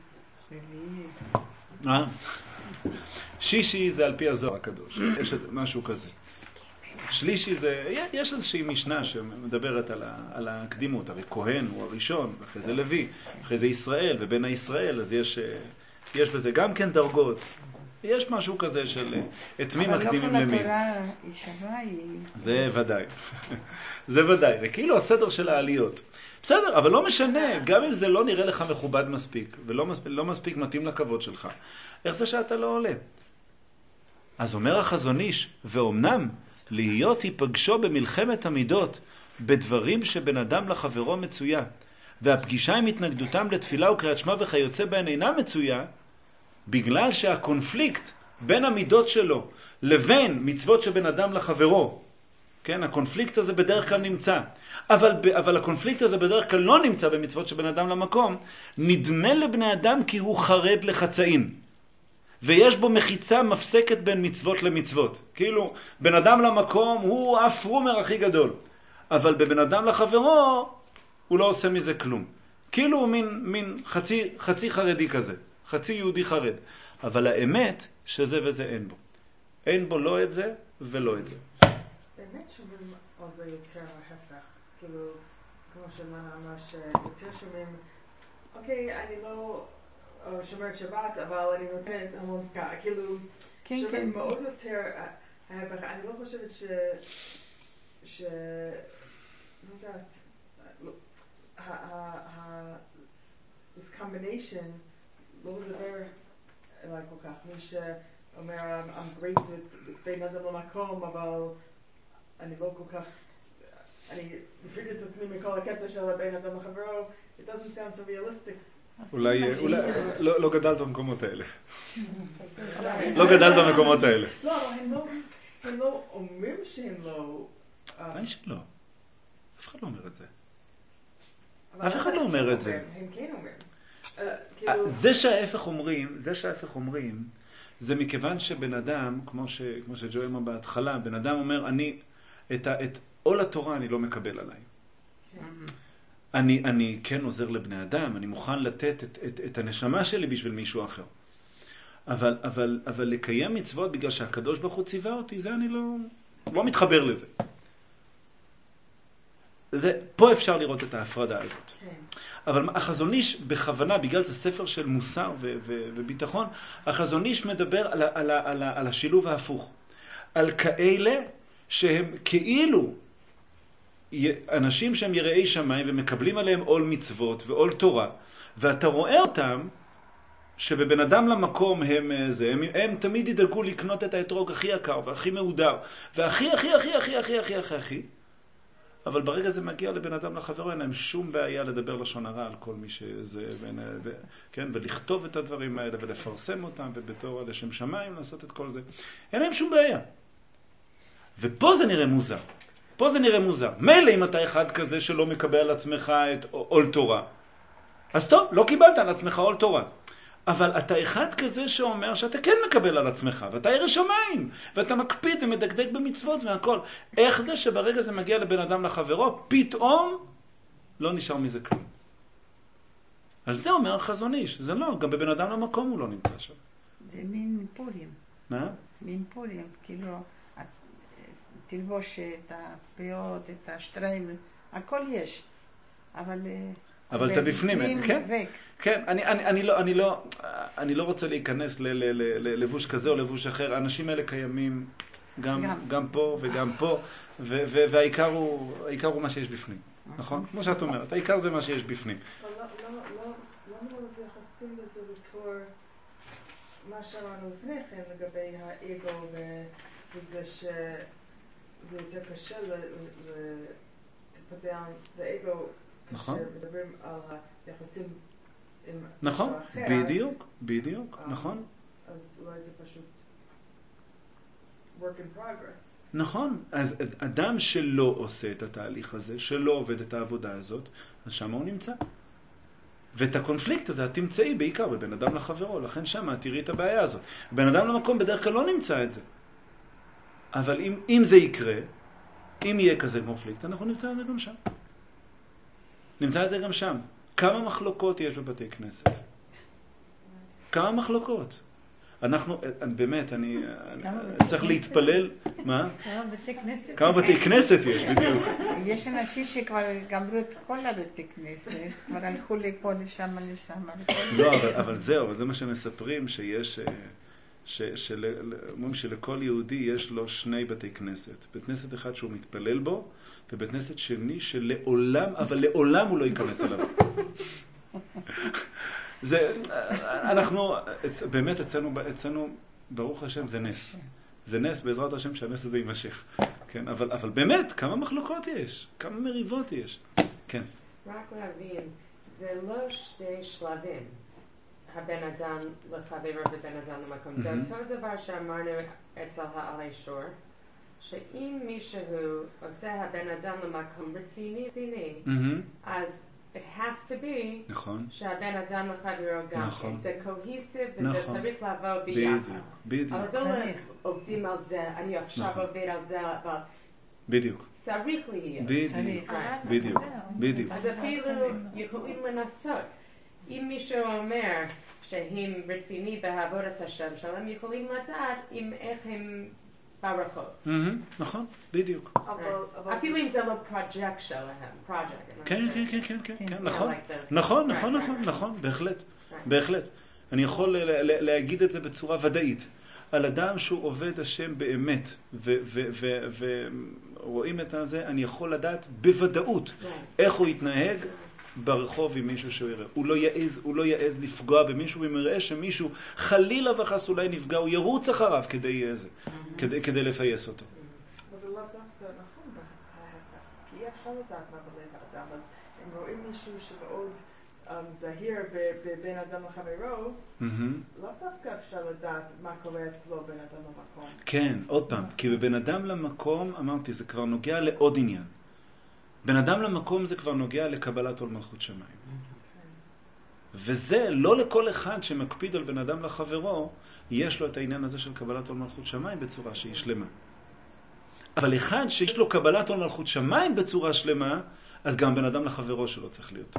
מרביעי? שישי זה על פי הזוהר הקדוש, יש משהו כזה. שלישי זה, יש איזושהי משנה שמדברת על הקדימות, הרי כהן הוא הראשון, אחרי זה לוי, אחרי זה ישראל, ובין הישראל, אז יש בזה גם כן דרגות. יש משהו כזה של את מי מקדימים למי. אבל לא כל התורה היא שווה, זה ודאי. זה ודאי, וכאילו הסדר של העליות. בסדר, אבל לא משנה, גם אם זה לא נראה לך מכובד מספיק, ולא מספיק מתאים לכבוד שלך, איך זה שאתה לא עולה? אז אומר החזון איש, ואומנם להיות ייפגשו במלחמת המידות, בדברים שבין אדם לחברו מצויה, והפגישה עם התנגדותם לתפילה וקריאת שמע וכיוצא בהן אינה מצויה, בגלל שהקונפליקט בין המידות שלו לבין מצוות שבין אדם לחברו, כן, הקונפליקט הזה בדרך כלל נמצא, אבל הקונפליקט הזה בדרך כלל לא נמצא במצוות שבין אדם למקום, נדמה לבני אדם כי הוא חרד לחצאים. ויש בו מחיצה מפסקת בין מצוות למצוות. כאילו, בן אדם למקום הוא הפרומר הכי גדול. אבל בבן אדם לחברו הוא לא עושה מזה כלום. כאילו הוא מין חצי חרדי כזה. חצי יהודי חרד. אבל האמת שזה וזה אין בו. אין בו לא את זה ולא את זה. באמת שומעים על זה יותר ההפך. כאילו, כמו שמנה אמר שיותר שומעים, אוקיי, אני לא שומרת שבת, אבל אני נותנת המון סקה. כאילו, שומעים מאוד יותר ההפך. אני לא חושבת לא יודעת, this combination לא מדבר אליי כל כך. מי שאומר, I'm great with בין אדם למקום, אבל אני לא כל כך, אני מפריד את עצמי מכל הקטע של בין אדם לחברו, it doesn't sound so realistic. אולי לא גדלת במקומות האלה. לא גדלת במקומות האלה. לא, הם לא אומרים שהם לא... אין שלא. אף אחד לא אומר את זה. אף אחד לא אומר את זה. הם כן אומרים. זה שההפך אומרים, זה מכיוון שבן אדם, כמו שג'וי אמר בהתחלה, בן אדם אומר, את עול התורה אני לא מקבל עליי. אני כן עוזר לבני אדם, אני מוכן לתת את הנשמה שלי בשביל מישהו אחר. אבל לקיים מצוות בגלל שהקדוש ברוך הוא ציווה אותי, זה אני לא מתחבר לזה. פה אפשר לראות את ההפרדה הזאת. אבל החזון איש בכוונה, בגלל זה ספר של מוסר וביטחון, החזון איש מדבר על השילוב ההפוך. על כאלה שהם כאילו אנשים שהם יראי שמיים ומקבלים עליהם עול מצוות ועול תורה, ואתה רואה אותם שבבן אדם למקום הם תמיד ידאגו לקנות את האתרוג הכי יקר והכי מהודר והכי הכי הכי הכי הכי הכי הכי הכי, אבל ברגע זה מגיע לבן אדם לחברו, אין להם שום בעיה לדבר לשון הרע על כל מי שזה, כן, ולכתוב את הדברים האלה ולפרסם אותם, ובתור לשם שמיים לעשות את כל זה. אין להם שום בעיה. ופה זה נראה מוזר. פה זה נראה מוזר. מילא אם אתה אחד כזה שלא מקבל על עצמך את עול תורה, אז טוב, לא קיבלת על עצמך עול תורה. אבל אתה אחד כזה שאומר שאתה כן מקבל על עצמך, ואתה ירא שמיים, ואתה מקפיד ומדקדק במצוות והכל. איך זה שברגע זה מגיע לבן אדם לחברו, פתאום לא נשאר מזה כלום. על זה אומר החזון איש. זה לא, גם בבן אדם למקום הוא לא נמצא שם. זה מין פורים. מה? מין פורים, כאילו, תלבוש את הפאות, את השטריימל, הכל יש. אבל אתה בפנים, כן? כן, אני לא רוצה להיכנס ללבוש כזה או לבוש אחר. האנשים האלה קיימים גם פה וגם פה, והעיקר הוא מה שיש בפנים, נכון? כמו שאת אומרת, העיקר זה מה שיש בפנים. אבל למה לא מתייחסים לזה בתור מה שאמרנו לפני כן לגבי האגו וזה שזה יותר קשה לפתח באגו כשמדברים על היחסים עם נכון, בדיוק, נכון. אז אולי זה פשוט work in progress. נכון, אז אדם שלא עושה את התהליך הזה, שלא עובד את העבודה הזאת, אז שם הוא נמצא. ואת הקונפליקט הזה את תמצאי בעיקר בבן אדם לחברו, לכן שם תראי את הבעיה הזאת. בן אדם למקום בדרך כלל לא נמצא את זה. אבל אם זה יקרה, אם יהיה כזה קונפליקט, אנחנו נמצא את זה גם שם. נמצא את זה גם שם. כמה מחלוקות יש בבתי כנסת? כמה מחלוקות? אנחנו, באמת, אני צריך להתפלל. מה? כמה בתי כנסת יש, בדיוק. יש אנשים שכבר גמרו את כל הבתי כנסת, כבר הלכו לפה, לשם. לא, אבל זהו, זה מה שמספרים, שיש, אומרים שלכל יהודי יש לו 2 בתי כנסת. בית כנסת אחד שהוא מתפלל בו, ובית כנסת שני שלעולם, אבל לעולם הוא לא ייכנס אליו. זה, אנחנו, באמת אצלנו, ברוך השם, זה נס. זה נס בעזרת השם שהנס הזה יימשך. כן, אבל באמת, כמה מחלוקות יש? כמה מריבות יש? כן. רק להבין, זה לא 2 שלבים. הבן אדם לחברו ובן אדם למקום. זה אותו דבר שאמרנו אצל העלי שור, שאם מישהו עושה הבן אדם למקום רציני, אז it has to be שהבן אדם לחברו גם כן. זה cohesive וזה צריך לעבוד ביחד. אבל זה לא עובדים על זה, אני עכשיו עובד על זה, אבל צריך להיות. בדיוק. אז אפילו יכולים לנסות. אם מישהו אומר שהם רציני בעבודת השם שלהם, יכולים לדעת איך הם ברחוב. נכון, בדיוק. אפילו אם זה לא פרויקט שלהם, כן, נכון, בהחלט. אני יכול להגיד את זה בצורה ודאית. על אדם שהוא עובד השם באמת, ורואים את זה, אני יכול לדעת בוודאות איך הוא יתנהג ברחוב עם מישהו שהוא יראה. הוא לא יעז לפגוע במישהו, אם יראה שמישהו חלילה וחס אולי נפגע, הוא ירוץ אחריו כדי לפייס אותו. אבל זה לא דווקא נכון, כי אי אפשר לדעת מה בלב האדם, אז אם רואים מישהו שמאוד זהיר בבין אדם לחברו, לא דווקא אפשר לדעת מה קורה אצלו בין אדם למקום. כן, עוד פעם, כי בבין אדם למקום, אמרתי, זה כבר נוגע לעוד עניין. בן אדם למקום זה כבר נוגע לקבלת עול מלכות שמיים. וזה לא לכל אחד שמקפיד על בן אדם לחברו, יש לו את העניין הזה של קבלת עול מלכות שמיים בצורה שהיא שלמה. אבל אחד שיש לו קבלת עול מלכות שמיים בצורה שלמה, אז גם בן אדם לחברו שלו צריך להיות.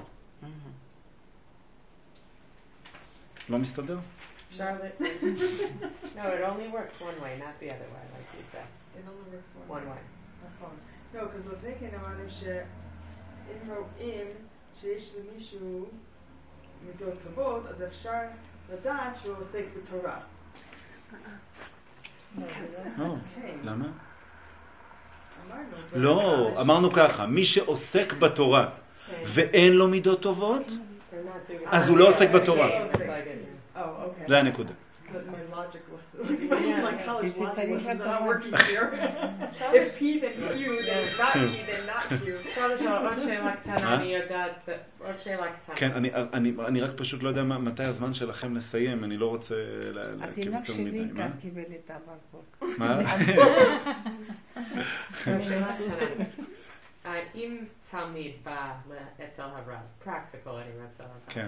לא מסתדר? Charlotte? No, it only works one way, not the other way, like you said. It only works one way. נכון. לא, כי לפני כן אמרנו שאם רואים שיש למישהו מידות טובות, אז אפשר לדעת שהוא עוסק בתורה. למה? לא, אמרנו ככה, מי שעוסק בתורה ואין לו מידות טובות, אז הוא לא עוסק בתורה. זה הנקודה. that my logic was, my college logic was even not working here. If P then Q, then not P, then not Q. אפשר לשאול עוד שאלה קטנה, אני יודעת, עוד שאלה קטנה. כן, אני רק פשוט לא יודע מתי הזמן שלכם לסיים, אני לא רוצה להכיר התינוק יותר שלי מדי. כאן קיבל את הבקבוק. מה? שאלה קטנה. אם תלמיד בא אצל הרב, פרקטיקל אני רוצה לדעת. כן.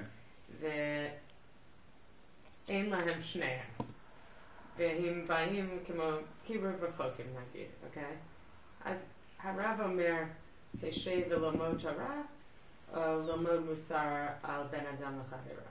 ואין להם שניהם. והם באים כמו קירוב רחוקים נגיד, אוקיי? אז הרב אומר, תשב וללמוד תורה, או ללמוד מוסר על בן אדם לחברו.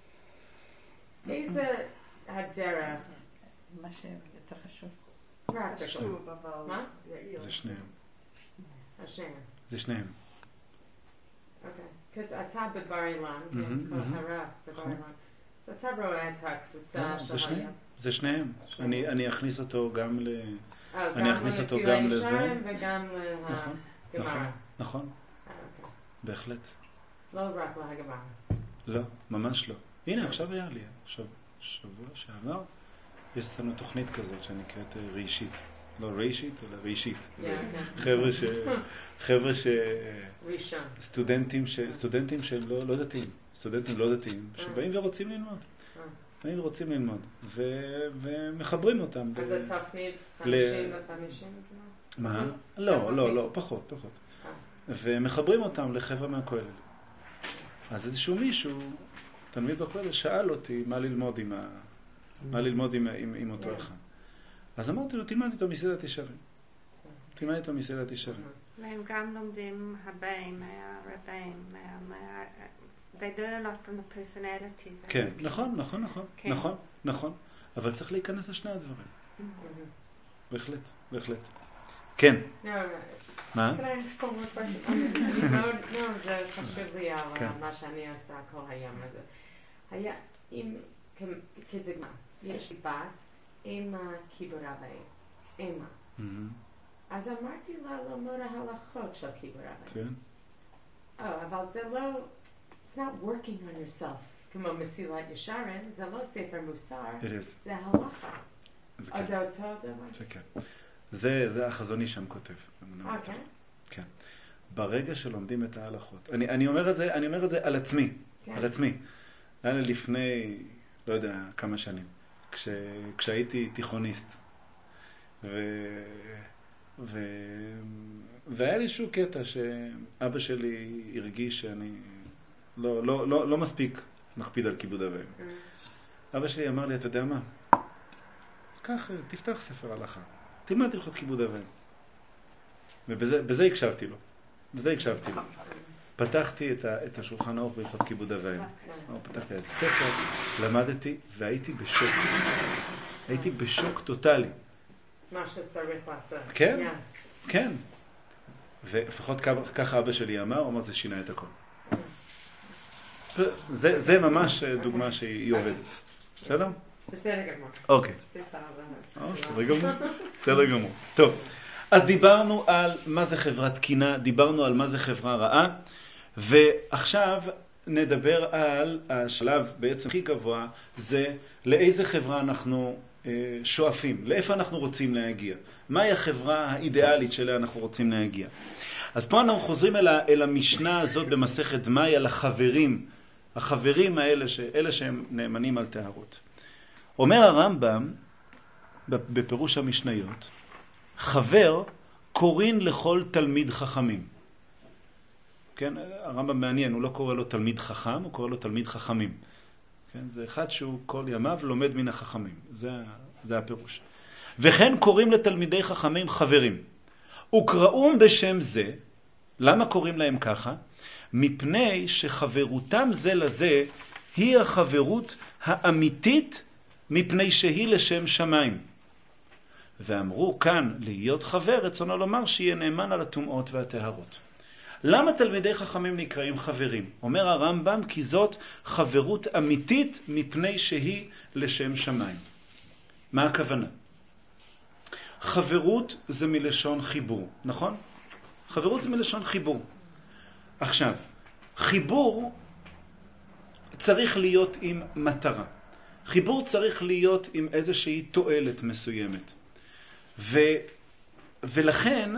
איזה הדרך? מה שיותר חשוב. פרקטיקל. שוב, אבל מה? יעיל. זה שניהם. השניהם. זה שניהם. אוקיי. כי אתה בבר אילן, הרב בבר אילן. אז אתה רואה את הקבוצה של היום. זה שניהם. אני אכניס אותו גם אני אכניס אותו גם גם לזה. וגם לגמרא. נכון. בהחלט. לא רק להגמרא. לא, ממש לא. הנה, עכשיו היה לי. שבוע שעבר יש לנו תוכנית כזאת שנקראת ראשית. לא ראשית, אלא ראשית. חבר'ה סטודנטים שלא דתיים. סטודנטים לא דתיים שבאים ורוצים ללמוד. באים ורוצים ללמוד. ומחברים אותם. אז זה תוכנית 50 ו-50? מה? לא, פחות. ומחברים אותם לחבר'ה מהכולל. אז איזשהו מישהו, תלמיד בכולל, שאל אותי מה ללמוד עם אותו אחד. אז אמרתי לו, תלמד איתו מסילת ישרים. והם גם לומדים הרבה מהרבים, they learn a lot from the personalities. כן, נכון. אבל צריך להיכנס לשני הדברים. בהחלט. כן. מה? זה חשוב לי על מה שאני עושה כל היום הזה. היה, כדוגמה, יש לי בת עם כיבוד אבי, אמא. אז אמרתי לה ללמוד ההלכות של כיבוד אבי. אבל זה לא, it's not working on yourself. כמו מסילת ישרים, זה לא ספר מוסר, זה הלכה. אז זה אותו דבר? זה כן. זה החזוני שם כותב. כן. ברגע שלומדים את ההלכות. אני אומר את זה על עצמי. היה לי לפני, לא יודע, כמה שנים. כשהייתי תיכוניסט. והיה לי איזשהו קטע שאבא שלי הרגיש שאני לא מספיק מקפיד על כיבוד אביהם. אבא שלי אמר לי, אתה יודע מה? כך, תפתח ספר הלכה. תלמד הלכות כיבוד אביהם. ובזה הקשבתי לו. פתחתי את השולחן ערוך בהלכות כיבוד אביהם. פתחתי את הספר, למדתי, והייתי בשוק. הייתי בשוק טוטלי. מה שצריך לעשות. כן. ולפחות ככה אבא שלי אמר, זה שינה את הכל. זה ממש דוגמה שהיא עובדת. בסדר? בסדר גמור. אוקיי. בסדר גמור. טוב. אז דיברנו על מה זה חברה תקינה, דיברנו על מה זה חברה רעה, ועכשיו נדבר על השלב בעצם הכי גבוה, זה לאיזה חברה אנחנו שואפים, לאיפה אנחנו רוצים להגיע, מהי החברה האידיאלית שלה אנחנו רוצים להגיע. אז פה אנחנו חוזרים אל המשנה הזאת במסכת מאי על החברים האלה שהם נאמנים על טהרות. אומר הרמב"ם בפירוש המשניות, חבר קוראים לכל תלמיד חכמים. כן, הרמב"ם מעניין, הוא לא קורא לו תלמיד חכם, הוא קורא לו תלמיד חכמים. כן, זה אחד שהוא כל ימיו לומד מן החכמים. זה הפירוש. וכן קוראים לתלמידי חכמים חברים. וקראום בשם זה, למה קוראים להם ככה? מפני שחברותם זה לזה היא החברות האמיתית מפני שהיא לשם שמיים. ואמרו כאן להיות חבר, רצונו לומר שיהיה נאמן על הטומאות והטהרות. למה תלמידי חכמים נקראים חברים? אומר הרמב"ם כי זאת חברות אמיתית מפני שהיא לשם שמיים. מה הכוונה? חברות זה מלשון חיבור, נכון? חברות זה מלשון חיבור. עכשיו, חיבור צריך להיות עם מטרה. חיבור צריך להיות עם איזושהי תועלת מסוימת. ולכן,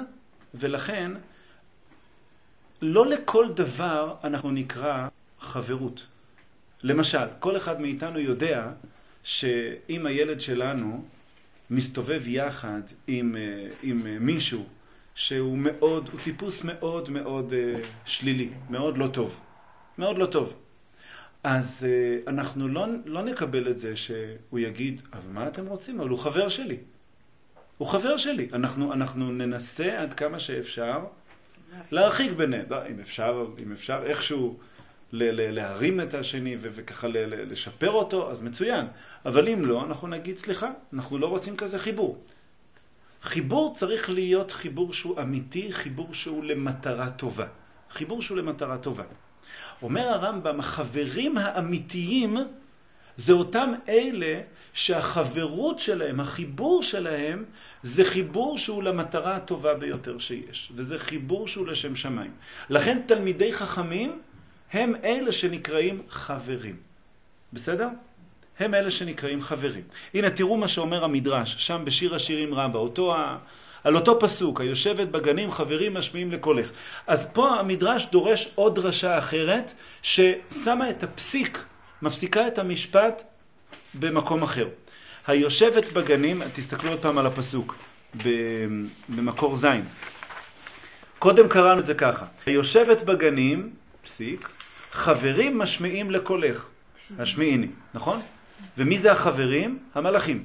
לא לכל דבר אנחנו נקרא חברות. למשל, כל אחד מאיתנו יודע שאם הילד שלנו מסתובב יחד עם מישהו שהוא הוא טיפוס מאוד מאוד שלילי, מאוד לא טוב. מאוד לא טוב. אז אנחנו לא נקבל את זה שהוא יגיד, אבל מה אתם רוצים? אבל הוא חבר שלי. הוא חבר שלי. אנחנו ננסה עד כמה שאפשר להרחיק ביניהם. אם אפשר איכשהו להרים את השני וככה לשפר אותו, אז מצוין. אבל אם לא, אנחנו נגיד, סליחה, אנחנו לא רוצים כזה חיבור. חיבור צריך להיות חיבור שהוא אמיתי, חיבור שהוא למטרה טובה. חיבור שהוא למטרה טובה. אומר הרמב"ם, החברים האמיתיים זה אותם אלה שהחברות שלהם, החיבור שלהם, זה חיבור שהוא למטרה הטובה ביותר שיש. וזה חיבור שהוא לשם שמיים. לכן תלמידי חכמים הם אלה שנקראים חברים. בסדר? הם אלה שנקראים חברים. הנה תראו מה שאומר המדרש, שם בשיר השירים רבה, על אותו פסוק, היושבת בגנים חברים משמיעים לקולך. אז פה המדרש דורש עוד דרשה אחרת, ששמה את הפסיק, מפסיקה את המשפט במקום אחר. היושבת בגנים, תסתכלו עוד פעם על הפסוק, במקור זין. קודם קראנו את זה ככה, היושבת בגנים, פסיק, חברים משמיעים לקולך, השמיעיני, נכון? ומי זה החברים? המלאכים.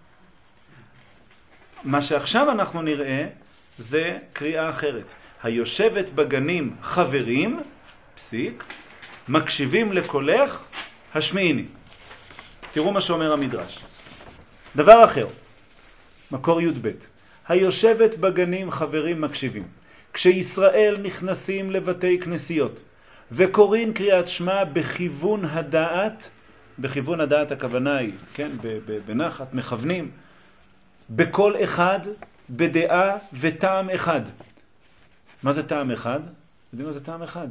מה שעכשיו אנחנו נראה זה קריאה אחרת. היושבת בגנים חברים, פסיק, מקשיבים לקולך, השמיעיני. תראו מה שאומר המדרש. דבר אחר, מקור י"ב. היושבת בגנים חברים מקשיבים. כשישראל נכנסים לבתי כנסיות וקוראים קריאת שמע בכיוון הדעת, בכיוון הדעת הכוונה היא, כן, בנחת, מכוונים, בכל אחד, בדעה וטעם אחד. מה זה טעם אחד? יודעים מה זה טעם אחד?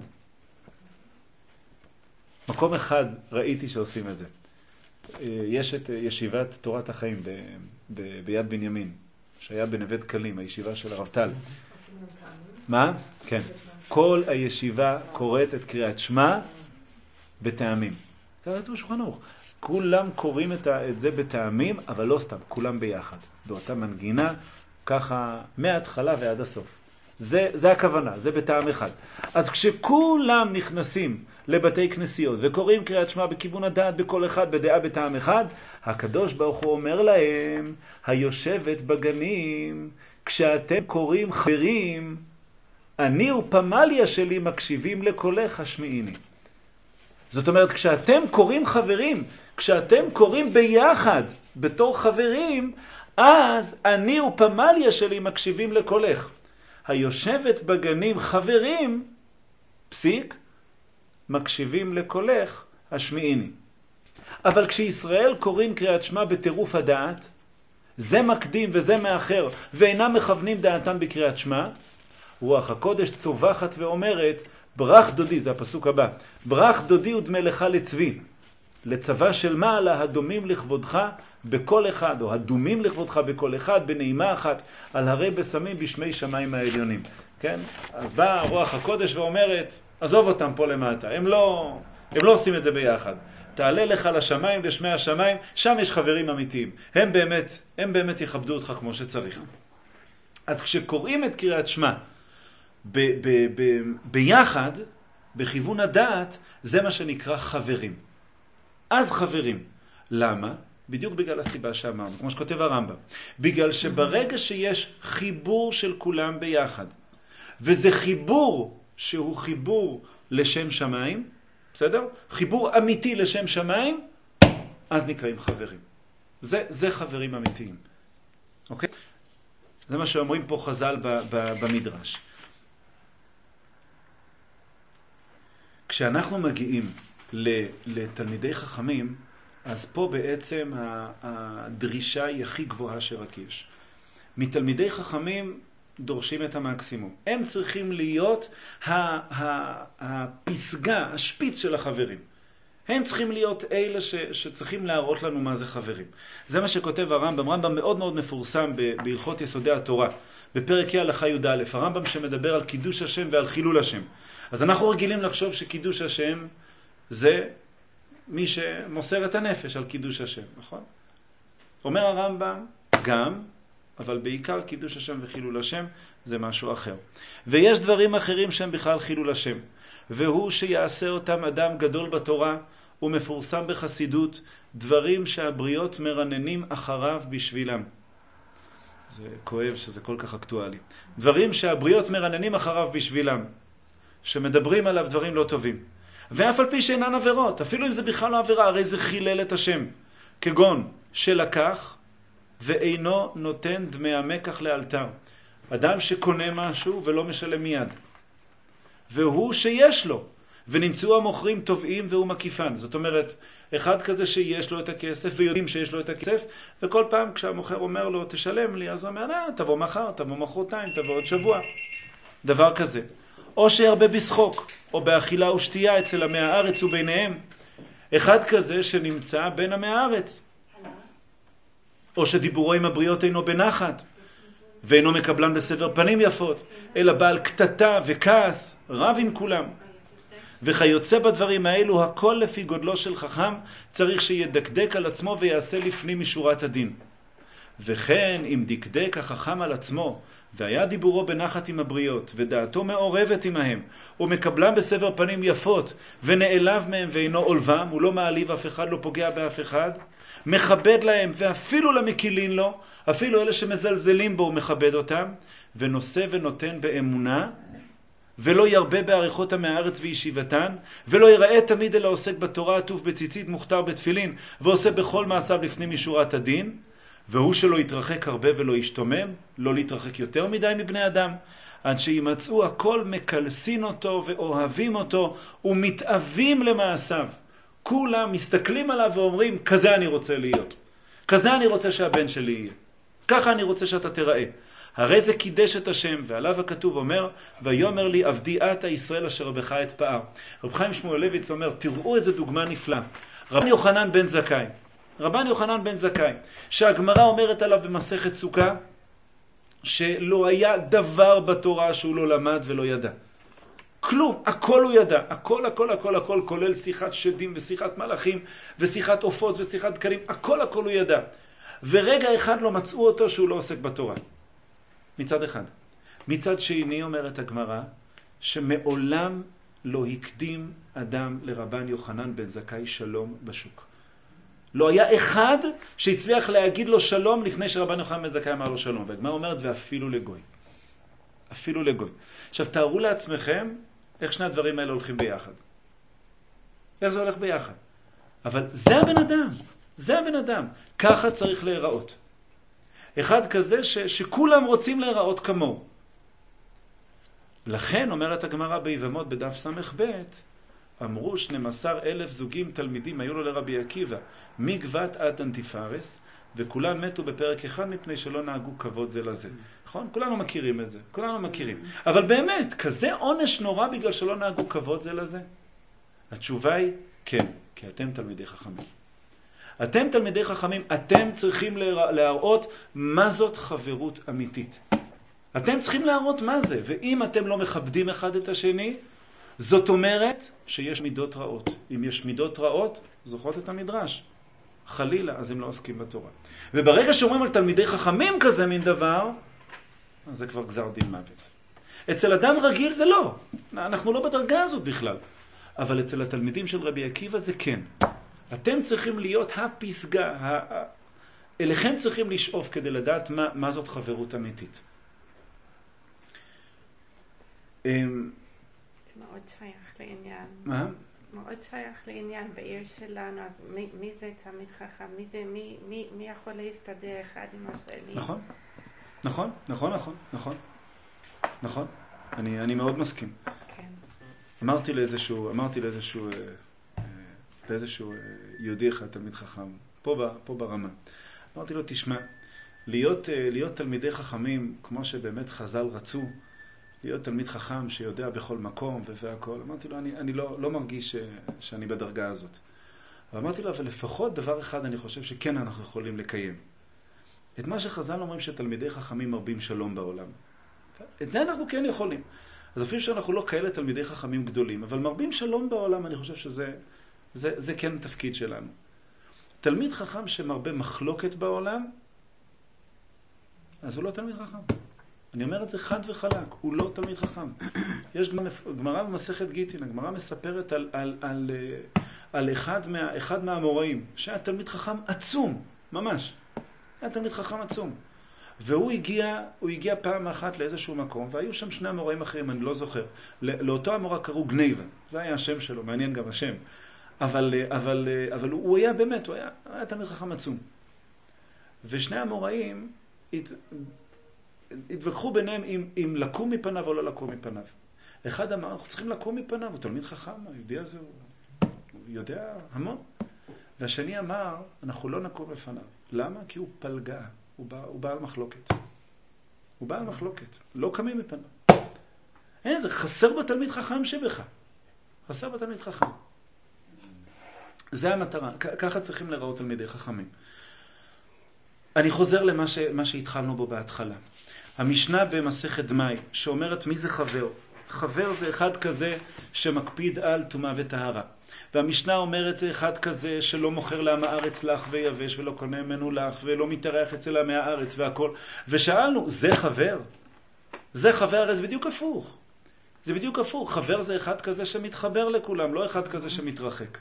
מקום אחד ראיתי שעושים את זה. יש את ישיבת תורת החיים ביד בנימין, שהיה בנווה דקלים, הישיבה של הרב טל. מה? כן. כל הישיבה קוראת את קריאת שמע בטעמים. זה ראיתו בשולחן ערוך. כולם קוראים את זה בטעמים, אבל לא סתם, כולם ביחד. באותה מנגינה, ככה מההתחלה ועד הסוף. זה הכוונה, זה בטעם אחד. אז כשכולם נכנסים לבתי כנסיות וקוראים קריאת שמע בכיוון הדעת בכל אחד, בדעה בטעם אחד, הקדוש ברוך הוא אומר להם, היושבת בגנים, כשאתם קוראים חברים, אני ופמליה שלי מקשיבים לקולך השמיעיני. זאת אומרת, כשאתם קוראים חברים, כשאתם קוראים ביחד בתור חברים, אז אני ופמליה שלי מקשיבים לקולך. היושבת בגנים חברים, פסיק, מקשיבים לקולך השמיעיני. אבל כשישראל קוראים קריאת שמע בטירוף הדעת, זה מקדים וזה מאחר, ואינם מכוונים דעתם בקריאת שמע, רוח הקודש צובחת ואומרת, ברח דודי, זה הפסוק הבא, ברח דודי ודמה לך לצבי, לצבא של מעלה הדומים לכבודך בכל אחד, או הדומים לכבודך בכל אחד, בנעימה אחת, על הרי בסמים בשמי שמיים העליונים. כן? אז באה רוח הקודש ואומרת, עזוב אותם פה למטה, הם לא עושים את זה ביחד. תעלה לך לשמיים, לשמי השמיים, שם יש חברים אמיתיים. הם באמת יכבדו אותך כמו שצריך. אז כשקוראים את קריאת שמע ביחד, בכיוון הדעת, זה מה שנקרא חברים. אז חברים. למה? בדיוק בגלל הסיבה שאמרנו, כמו שכותב הרמב"ם. בגלל שברגע שיש חיבור של כולם ביחד, וזה חיבור שהוא חיבור לשם שמיים, בסדר? חיבור אמיתי לשם שמיים, אז נקראים חברים. זה חברים אמיתיים. אוקיי? זה מה שאומרים פה חז"ל במדרש. כשאנחנו מגיעים לתלמידי חכמים, אז פה בעצם הדרישה היא הכי גבוהה שרק יש. מתלמידי חכמים דורשים את המקסימום. הם צריכים להיות הפסגה, השפיץ של החברים. הם צריכים להיות אלה שצריכים להראות לנו מה זה חברים. זה מה שכותב הרמב"ם. רמב"ם מאוד מאוד מפורסם בהלכות יסודי התורה. בפרק הלכה י"א, הרמב"ם שמדבר על קידוש השם ועל חילול השם. אז אנחנו רגילים לחשוב שקידוש השם זה מי שמוסר את הנפש על קידוש השם, נכון? אומר הרמב"ם גם, אבל בעיקר קידוש השם וחילול השם זה משהו אחר. ויש דברים אחרים שהם בכלל חילול השם. והוא שיעשה אותם אדם גדול בתורה ומפורסם בחסידות, דברים שהבריות מרננים אחריו בשבילם. זה כואב שזה כל כך אקטואלי. דברים שהבריות מרננים אחריו בשבילם, שמדברים עליו דברים לא טובים. ואף על פי שאינן עבירות, אפילו אם זה בכלל לא עבירה, הרי זה חילל את השם. כגון שלקח ואינו נותן דמי המקח לאלתר. אדם שקונה משהו ולא משלם מיד. והוא שיש לו, ונמצאו המוכרים טובעים והוא מקיפן. זאת אומרת, אחד כזה שיש לו את הכסף ויודעים שיש לו את הכסף, וכל פעם כשהמוכר אומר לו תשלם לי, אז הוא אומר, תבוא מחר, תבוא מחרתיים, תבוא עוד שבוע. דבר כזה. או שהרבה בשחוק, או באכילה ושתייה אצל עמי הארץ וביניהם. אחד כזה שנמצא בין עמי הארץ. או שדיבורו עם הבריות אינו בנחת, ואינו מקבלן בסבר פנים יפות, אלא בעל קטטה וכעס, רב עם כולם. וכיוצא בדברים האלו, הכל לפי גודלו של חכם, צריך שידקדק על עצמו ויעשה לפנים משורת הדין. וכן, אם דקדק החכם על עצמו, והיה דיבורו בנחת עם הבריות, ודעתו מעורבת עמהם, ומקבלם בסבר פנים יפות, ונעלב מהם ואינו עולבם, הוא לא מעליב אף אחד, לא פוגע באף אחד, מכבד להם, ואפילו למקילין לו, אפילו אלה שמזלזלים בו הוא מכבד אותם, ונושא ונותן באמונה, ולא ירבה בעריכות מהארץ וישיבתן, ולא יראה תמיד אלא עוסק בתורה, עטוף בציצית, מוכתר בתפילין, ועושה בכל מעשיו לפנים משורת הדין, והוא שלא יתרחק הרבה ולא ישתומם, לא להתרחק יותר מדי מבני אדם, עד שימצאו הכל מקלסין אותו ואוהבים אותו, ומתאבים למעשיו. כולם מסתכלים עליו ואומרים, כזה אני רוצה להיות. כזה אני רוצה שהבן שלי יהיה. ככה אני רוצה שאתה תראה. הרי זה קידש את השם, ועליו הכתוב אומר, ויאמר לי עבדי אתה ישראל אשר בך אתפאר. רב חיים שמואלביץ אומר, תראו איזה דוגמה נפלאה. רבן יוחנן בן זכאי. רבן יוחנן בן זכאי, שהגמרא אומרת עליו במסכת סוכה, שלא היה דבר בתורה שהוא לא למד ולא ידע. כלום, הכל הוא ידע, הכל, הכל, הכל, הכל, כולל שיחת שדים ושיחת מלאכים ושיחת עופות ושיחת דקלים, הכל, הכל הוא ידע. ורגע אחד לא מצאו אותו שהוא לא עוסק בתורה. מצד אחד. מצד שני אומרת הגמרא, שמעולם לא הקדים אדם לרבן יוחנן בן זכאי שלום בשוק. לא היה אחד שהצליח להגיד לו שלום לפני שרבן יוחנן בן זכאי אמר לו שלום. והגמרא אומרת, ואפילו לגוי. אפילו לגוי. עכשיו תארו לעצמכם איך שני הדברים האלה הולכים ביחד. איך זה הולך ביחד? אבל זה הבן אדם. זה הבן אדם. ככה צריך להיראות. אחד כזה שכולם רוצים להיראות כמוהו. לכן אומרת הגמרא ביבמות בדף ס"ב, אמרו 12,000 זוגים תלמידים היו לו לרבי עקיבא, מגבת עד אנטיפרס, וכולם מתו בפרק אחד מפני שלא נהגו כבוד זה לזה. נכון? כולנו מכירים את זה. כולנו מכירים. אבל באמת, כזה עונש נורא בגלל שלא נהגו כבוד זה לזה? התשובה היא כן, כי אתם תלמידי חכמים. אתם תלמידי חכמים, אתם צריכים להראות מה זאת חברות אמיתית. אתם צריכים להראות מה זה, ואם אתם לא מכבדים אחד את השני, זאת אומרת שיש מידות רעות. אם יש מידות רעות, זוכרות את המדרש. חלילה, אז הם לא עוסקים בתורה. וברגע שאומרים על תלמידי חכמים כזה מין דבר, אז זה כבר גזר דין מוות. אצל אדם רגיל זה לא. אנחנו לא בדרגה הזאת בכלל. אבל אצל התלמידים של רבי עקיבא זה כן. אתם צריכים להיות הפסגה, אליכם צריכים לשאוף כדי לדעת מה זאת חברות אמיתית. זה מאוד שייך לעניין. מה? מאוד שייך לעניין בעיר שלנו, אז מי זה תלמיד חכם? מי יכול להסתדר אחד עם השני? נכון, נכון, נכון, נכון, נכון, נכון. אני מאוד מסכים. כן. אמרתי לאיזשהו יהודי אחד, תלמיד חכם, פה ברמה. אמרתי לו, תשמע, להיות תלמידי חכמים, כמו שבאמת חז"ל רצו, להיות תלמיד חכם שיודע בכל מקום והכל. אמרתי לו, אני לא מרגיש שאני בדרגה הזאת. ואמרתי לו, אבל לפחות דבר אחד אני חושב שכן אנחנו יכולים לקיים. את מה שחז"ל אומרים שתלמידי חכמים מרבים שלום בעולם. את זה אנחנו כן יכולים. אז אפילו שאנחנו לא כאלה תלמידי חכמים גדולים, אבל מרבים שלום בעולם, אני חושב שזה כן תפקיד שלנו. תלמיד חכם שמרבה מחלוקת בעולם, אז הוא לא תלמיד חכם. אני אומר את זה חד וחלק, הוא לא תלמיד חכם. יש גמרא במסכת גיטין, הגמרא מספרת על אחד מהאמוראים, שהיה תלמיד חכם עצום, ממש. היה תלמיד חכם עצום. והוא הגיע פעם אחת לאיזשהו מקום, והיו שם שני אמוראים אחרים, אני לא זוכר. לאותו אמורא קראו גניבה, זה היה השם שלו, מעניין גם השם. אבל הוא היה באמת, הוא היה תלמיד חכם עצום. ושני אמוראים התווכחו ביניהם אם לקום מפניו או לא לקום מפניו. אחד אמר, אנחנו צריכים לקום מפניו, הוא תלמיד חכם, היהודי הזה הוא יודע המון. והשני אמר, אנחנו לא נקום בפניו. למה? כי הוא פלגה, הוא בעל מחלוקת. הוא בעל מחלוקת, לא קמים מפניו. אין, זה חסר בתלמיד חכם שבך. חסר בתלמיד חכם. זה המטרה, ככה צריכים לראות תלמידי חכמים. אני חוזר למה שהתחלנו בו בהתחלה. המשנה במסכת דמאי, שאומרת מי זה חבר? חבר זה אחד כזה שמקפיד על טומאה וטהרה. והמשנה אומרת זה אחד כזה שלא מוכר לעם הארץ לך ויבש ולא קונה ממנו לך ולא מתארח אצל עמי הארץ והכל. ושאלנו, זה חבר? זה חבר, הרי זה בדיוק הפוך. זה בדיוק הפוך. חבר זה אחד כזה שמתחבר לכולם, לא אחד כזה שמתרחק.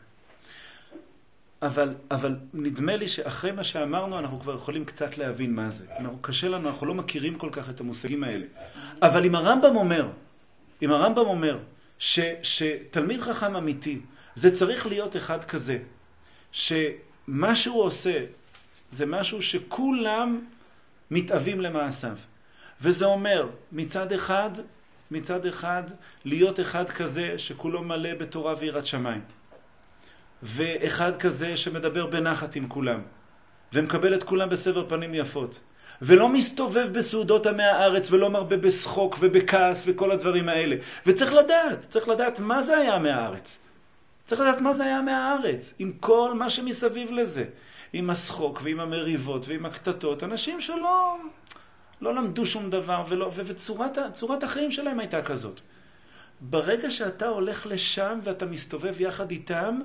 אבל נדמה לי שאחרי מה שאמרנו אנחנו כבר יכולים קצת להבין מה זה. קשה לנו, אנחנו לא מכירים כל כך את המושגים האלה. אבל אם הרמב"ם אומר שתלמיד חכם אמיתי זה צריך להיות אחד כזה, שמה שהוא עושה זה משהו שכולם מתאבים למעשיו. וזה אומר מצד אחד להיות אחד כזה שכולו מלא בתורה ויראת שמיים. ואחד כזה שמדבר בנחת עם כולם, ומקבל את כולם בסבר פנים יפות, ולא מסתובב בסעודות עמי הארץ, ולא מרבה בשחוק ובכעס וכל הדברים האלה. וצריך לדעת מה זה היה עמי הארץ. צריך לדעת מה זה היה עמי הארץ, עם כל מה שמסביב לזה. עם השחוק ועם המריבות ועם הקטטות, אנשים שלא למדו שום דבר, וצורת החיים שלהם הייתה כזאת. ברגע שאתה הולך לשם ואתה מסתובב יחד איתם,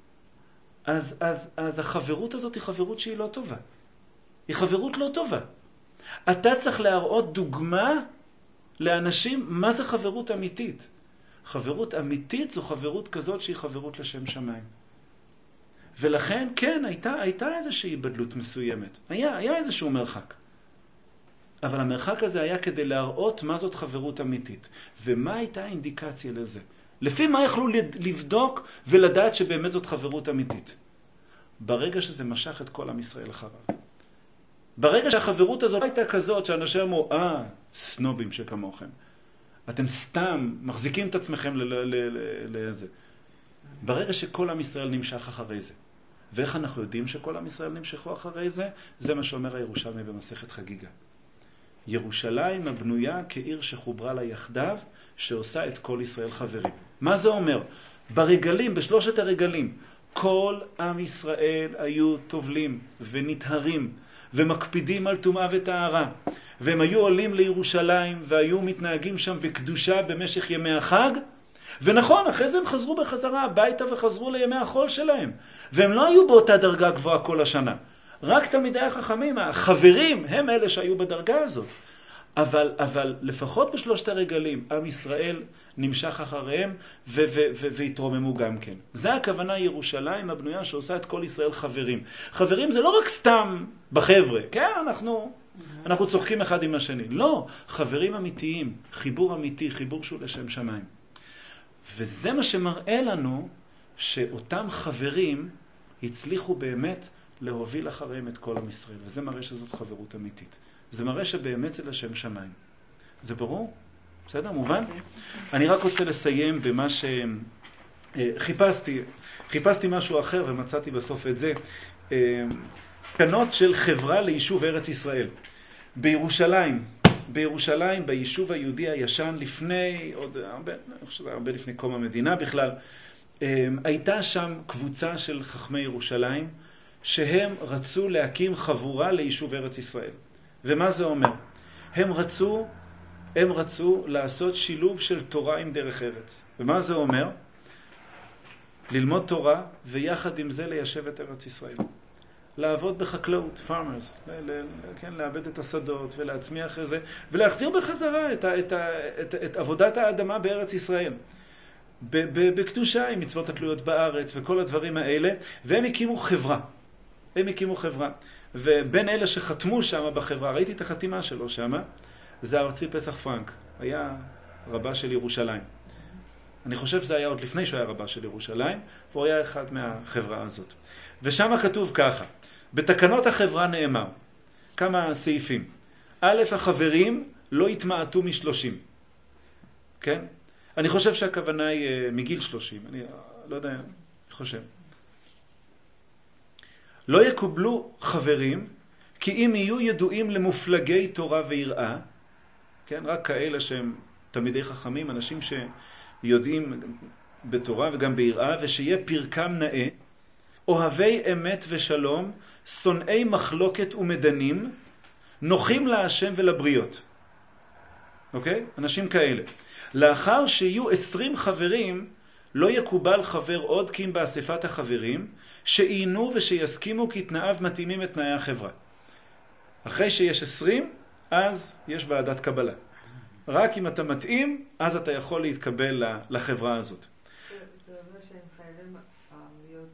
אז החברות הזאת היא חברות שהיא לא טובה. היא חברות לא טובה. אתה צריך להראות דוגמה לאנשים מה זה חברות אמיתית. חברות אמיתית זו חברות כזאת שהיא חברות לשם שמיים. ולכן, כן, הייתה איזושהי בדלות מסוימת. היה איזשהו מרחק. אבל המרחק הזה היה כדי להראות מה זאת חברות אמיתית. ומה הייתה האינדיקציה לזה? לפי מה יכלו לבדוק ולדעת שבאמת זאת חברות אמיתית? ברגע שזה משך את כל עם ישראל אחריו. ברגע שהחברות הזאת הייתה כזאת שאנשים אמרו, סנובים שכמוכם. אתם סתם מחזיקים את עצמכם לזה. ברגע שכל עם ישראל נמשך אחרי זה. ואיך אנחנו יודעים שכל עם ישראל נמשכו אחרי זה? זה מה שאומר הירושלמי במסכת חגיגה. ירושלים הבנויה כעיר שחוברה לה יחדיו, שעושה את כל ישראל חברים. מה זה אומר? ברגלים, בשלושת הרגלים, כל עם ישראל היו טובלים ונטהרים ומקפידים על טומאה וטהרה. והם היו עולים לירושלים והיו מתנהגים שם בקדושה במשך ימי החג. ונכון, אחרי זה הם חזרו בחזרה הביתה וחזרו לימי החול שלהם. והם לא היו באותה דרגה גבוהה כל השנה. רק תלמידי החכמים, החברים, הם אלה שהיו בדרגה הזאת. אבל לפחות בשלושת הרגלים, עם ישראל נמשך אחריהם והתרוממו גם כן. זה הכוונה ירושלים הבנויה שעושה את כל ישראל חברים. חברים זה לא רק סתם בחבר'ה, כן? אנחנו צוחקים אחד עם השני. לא, חברים אמיתיים, חיבור אמיתי, חיבור שהוא לשם שמיים. וזה מה שמראה לנו שאותם חברים הצליחו באמת להוביל אחריהם את כל עם ישראל. וזה מראה שזאת חברות אמיתית. זה מראה שבאמת זה לשם שמיים. זה ברור? בסדר? מובן? אני רק רוצה לסיים במה חיפשתי משהו אחר ומצאתי בסוף את זה. תקנות של חברה ליישוב ארץ ישראל. בירושלים, ביישוב היהודי הישן, לפני, הרבה לפני קום המדינה בכלל, הייתה שם קבוצה של חכמי ירושלים, שהם רצו להקים חבורה ליישוב ארץ ישראל. ומה זה אומר? הם רצו לעשות שילוב של תורה עם דרך ארץ. ומה זה אומר? ללמוד תורה ויחד עם זה ליישב את ארץ ישראל. לעבוד בחקלאות, farmers, כן, לעבד את השדות ולהצמיח את זה, ולהחזיר בחזרה את עבודת האדמה בארץ ישראל. בקדושה עם מצוות התלויות בארץ וכל הדברים האלה, והם הקימו חברה. ובין אלה שחתמו שם בחברה, ראיתי את החתימה שלו שם, זה הארצי פסח פרנק, היה רבה של ירושלים. אני חושב שזה היה עוד לפני שהוא היה רבה של ירושלים, הוא היה אחד מהחברה הזאת. ושם כתוב ככה, בתקנות החברה נאמר, כמה סעיפים. א', החברים לא יתמעטו מ-30. כן? אני חושב שהכוונה היא מגיל 30, אני לא יודע, אני חושב. לא יקובלו חברים, כי אם יהיו ידועים למופלגי תורה ויראה, כן? רק כאלה שהם תלמידי חכמים, אנשים שיודעים בתורה וגם ביראה, ושיהיה פרקם נאה, אוהבי אמת ושלום, שונאי מחלוקת ומדנים, נוחים להשם ולבריות. אוקיי? אנשים כאלה. לאחר שיהיו 20 חברים, לא יקובל חבר עוד כי אם באספת החברים, שעיינו ושיסכימו כי תנאיו מתאימים את תנאי החברה. אחרי שיש 20, אז יש ועדת קבלה. רק אם אתה מתאים, אז אתה יכול להתקבל לחברה הזאת. זה אומר שהם חייבים להיות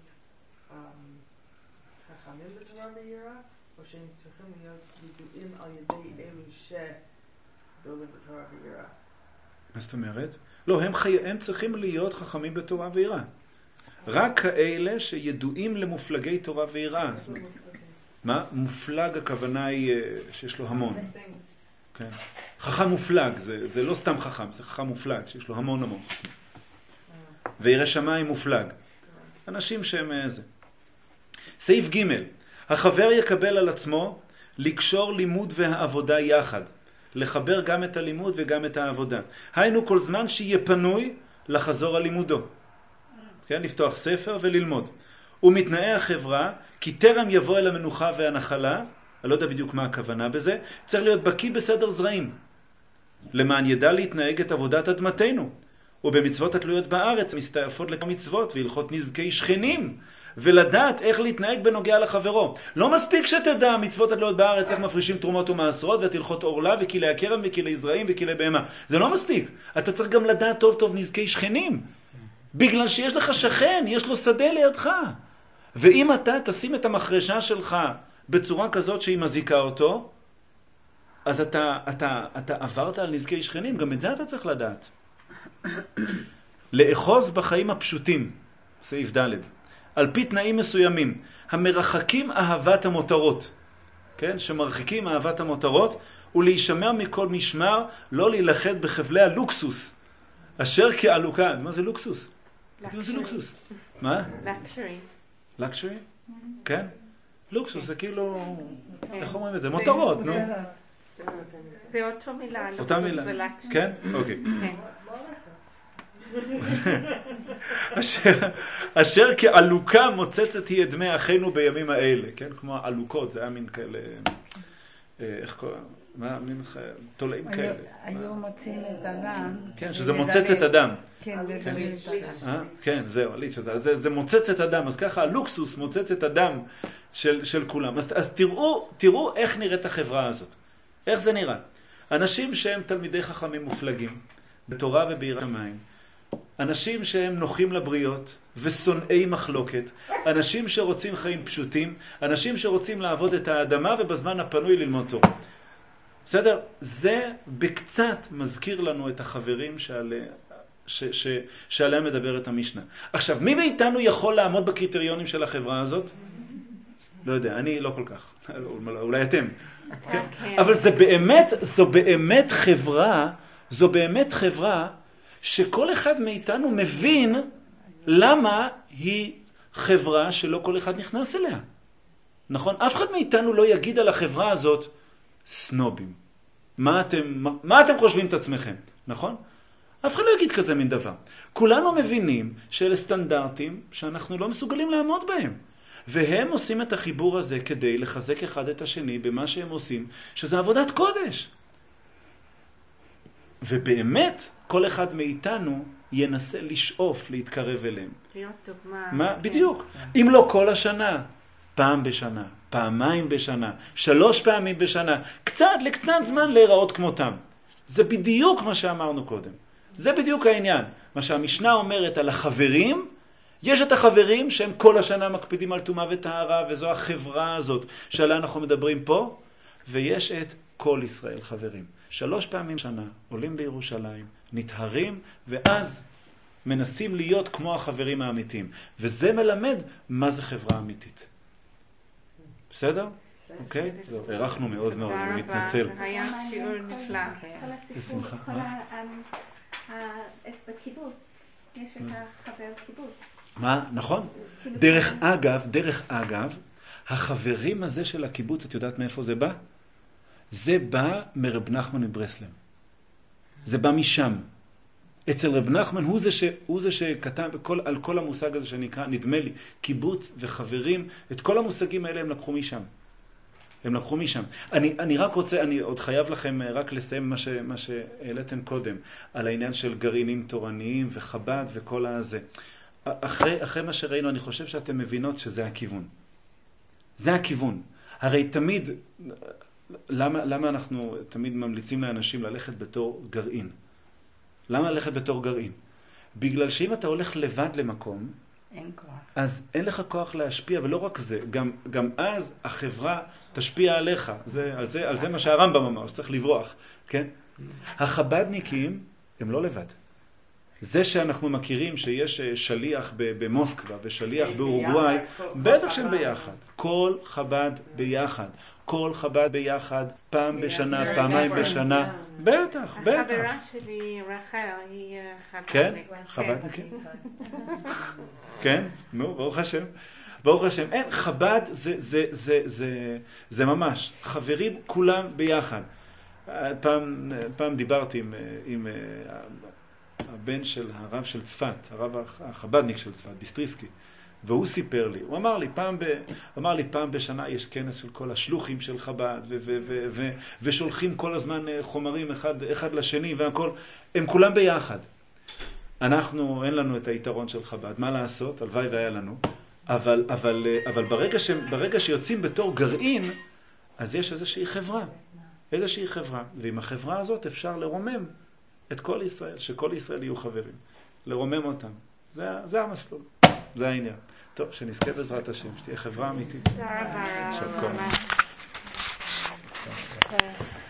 חכמים בתורה ויראה, או שהם צריכים להיות ידועים על ידי אלו שדולים בתורה ויראה? מה זאת אומרת? לא, הם צריכים להיות חכמים בתורה ויראה. רק כאלה שידועים למופלגי תורה ויראה. מה? מופלג הכוונה היא שיש לו המון. כן. חכם מופלג, זה לא סתם חכם, זה חכם מופלג, שיש לו המון. וירא שמיים מופלג. אנשים שהם איזה. סעיף ג' החבר יקבל על עצמו לקשור לימוד והעבודה יחד. לחבר גם את הלימוד וגם את העבודה. היינו כל זמן שיהיה פנוי לחזור על לימודו. כן? לפתוח ספר וללמוד. ומתנאי החברה, כי טרם יבוא אל המנוחה והנחלה, אני לא יודע בדיוק מה הכוונה בזה, צריך להיות בקיא בסדר זרעים. למען ידע להתנהג את עבודת אדמתנו. ובמצוות התלויות בארץ מסתעפות למצוות והלכות נזקי שכנים. ולדעת איך להתנהג בנוגע לחברו. לא מספיק שתדע מצוות התלויות בארץ, איך מפרישים תרומות ומעשרות, ואת הלכות עורלה וכלי הכרם וכלי זרעים וכלי בהמה. זה לא מספיק. אתה צריך גם לדעת טוב טוב נזקי שכנים. בגלל שיש לך שכן, יש לו שדה לידך. ואם אתה תשים את המחרשה שלך בצורה כזאת שהיא מזיקה אותו, אז אתה עברת על נזקי שכנים. גם את זה אתה צריך לדעת. לאחוז בחיים הפשוטים. סעיף ד' על פי תנאים מסוימים, המרחקים אהבת המותרות, כן? שמרחיקים אהבת המותרות, ולהישמר מכל משמר, לא להילחד בחבלי הלוקסוס, אשר כעלוקה. מה זה לוקסוס? מה זה לוקסוס? מה? לקשרי. לקשרי? כן? לוקסוס זה כאילו, איך אומרים את זה? מותרות, נו. זה אותו מילה, אותה מילה, כן? אוקיי. אשר כעלוקה מוצצת היא את דמי אחינו בימים האלה, כן? כמו עלוקות, זה היה מין כאלה, איך קוראים? מה? מין תולעים כאלה. היו מוצאים את הדם. כן, שזה מוצץ את הדם. כן, לדלל את הדם. כן, זהו, זה מוצץ את הדם, אז ככה הלוקסוס מוצץ את הדם של כולם. אז תראו איך נראית החברה הזאת. איך זה נראה? אנשים שהם תלמידי חכמים מופלגים, בתורה וביראת שמיים, אנשים שהם נוחים לבריות ושונאי מחלוקת, אנשים שרוצים חיים פשוטים, אנשים שרוצים לעבוד את האדמה ובזמן הפנוי ללמוד תורה. בסדר? זה בקצת מזכיר לנו את החברים שעליהם מדברת המשנה. עכשיו, מי מאיתנו יכול לעמוד בקריטריונים של החברה הזאת? לא יודע, אני לא כל כך. אולי אתם. כן? אבל זו באמת חברה שכל אחד מאיתנו מבין למה היא חברה שלא כל אחד נכנס אליה. נכון? אף אחד מאיתנו לא יגיד על החברה הזאת סנובים. מה אתם חושבים את עצמכם? נכון? אף אחד לא יגיד כזה מין דבר. כולנו מבינים שאלה סטנדרטים שאנחנו לא מסוגלים לעמוד בהם. והם עושים את החיבור הזה כדי לחזק אחד את השני במה שהם עושים, שזה עבודת קודש. ובאמת, כל אחד מאיתנו ינסה לשאוף להתקרב אליהם. להיות דוגמה. מה? בדיוק. אם לא כל השנה, פעם בשנה, פעמיים בשנה, 3 פעמים בשנה, לקצת זמן להיראות כמותם. זה בדיוק מה שאמרנו קודם. זה בדיוק העניין. מה שהמשנה אומרת על החברים, יש את החברים שהם כל השנה מקפידים על טומאה וטהרה, וזו החברה הזאת שעליה אנחנו מדברים פה, ויש את כל ישראל חברים. 3 פעמים בשנה עולים לירושלים, נטהרים, ואז מנסים להיות כמו החברים האמיתיים. וזה מלמד מה זה חברה אמיתית. בסדר? אוקיי? זהו, ערכנו מאוד מאוד, אני מתנצל. היה שיעור נפלא. בשמחה. בקיבוץ, יש את החבר קיבוץ. מה? נכון. דרך אגב, החברים הזה של הקיבוץ, את יודעת מאיפה זה בא? זה בא מרב נחמן מברסלב. זה בא משם. אצל רב נחמן הוא זה שכתב על כל המושג הזה שנקרא, נדמה לי, קיבוץ וחברים, את כל המושגים האלה הם לקחו משם. אני רק רוצה, אני עוד חייב לכם רק לסיים מה שהעליתם קודם, על העניין של גרעינים תורניים וחב"ד וכל הזה. אחרי מה שראינו, אני חושב שאתם מבינות שזה הכיוון. זה הכיוון. הרי תמיד, למה אנחנו תמיד ממליצים לאנשים ללכת בתור גרעין? למה ללכת בתור גרעין? בגלל שאם אתה הולך לבד למקום, אין כוח. אז אין לך כוח להשפיע, ולא רק זה, גם אז החברה תשפיע עליך. על זה מה שהרמב"ם אמר, שצריך לברוח, כן? החב"דניקים הם לא לבד. זה שאנחנו מכירים שיש שליח במוסקבה ושליח באורוגוואי, בטח שהם ביחד. כל חב"ד ביחד. כל חב"ד ביחד, פעם בשנה, פעמיים בשנה. בטח. החברה שלי, רחל, היא חב"דניקית. כן? חב"דניקית? כן? נו, ברוך השם. ברוך השם. אין, חב"ד זה ממש. חברים כולם ביחד. פעם דיברתי עם הבן של הרב של צפת, הרב החב"דניק של צפת, ביסטריסקי. והוא סיפר לי, הוא אמר לי פעם בשנה יש כנס של כל השלוחים של חב"ד, ושולחים כל הזמן חומרים אחד לשני והכל, הם כולם ביחד. אנחנו, אין לנו את היתרון של חב"ד, מה לעשות? הלוואי והיה לנו. אבל ברגע שיוצאים בתור גרעין, אז יש איזושהי חברה. ועם החברה הזאת אפשר לרומם את כל ישראל, שכל ישראל יהיו חברים. לרומם אותם. זה המסלול. זה העניין. טוב, שנזכה בעזרת השם, שתהיה חברה אמיתית. תודה רבה. של כל.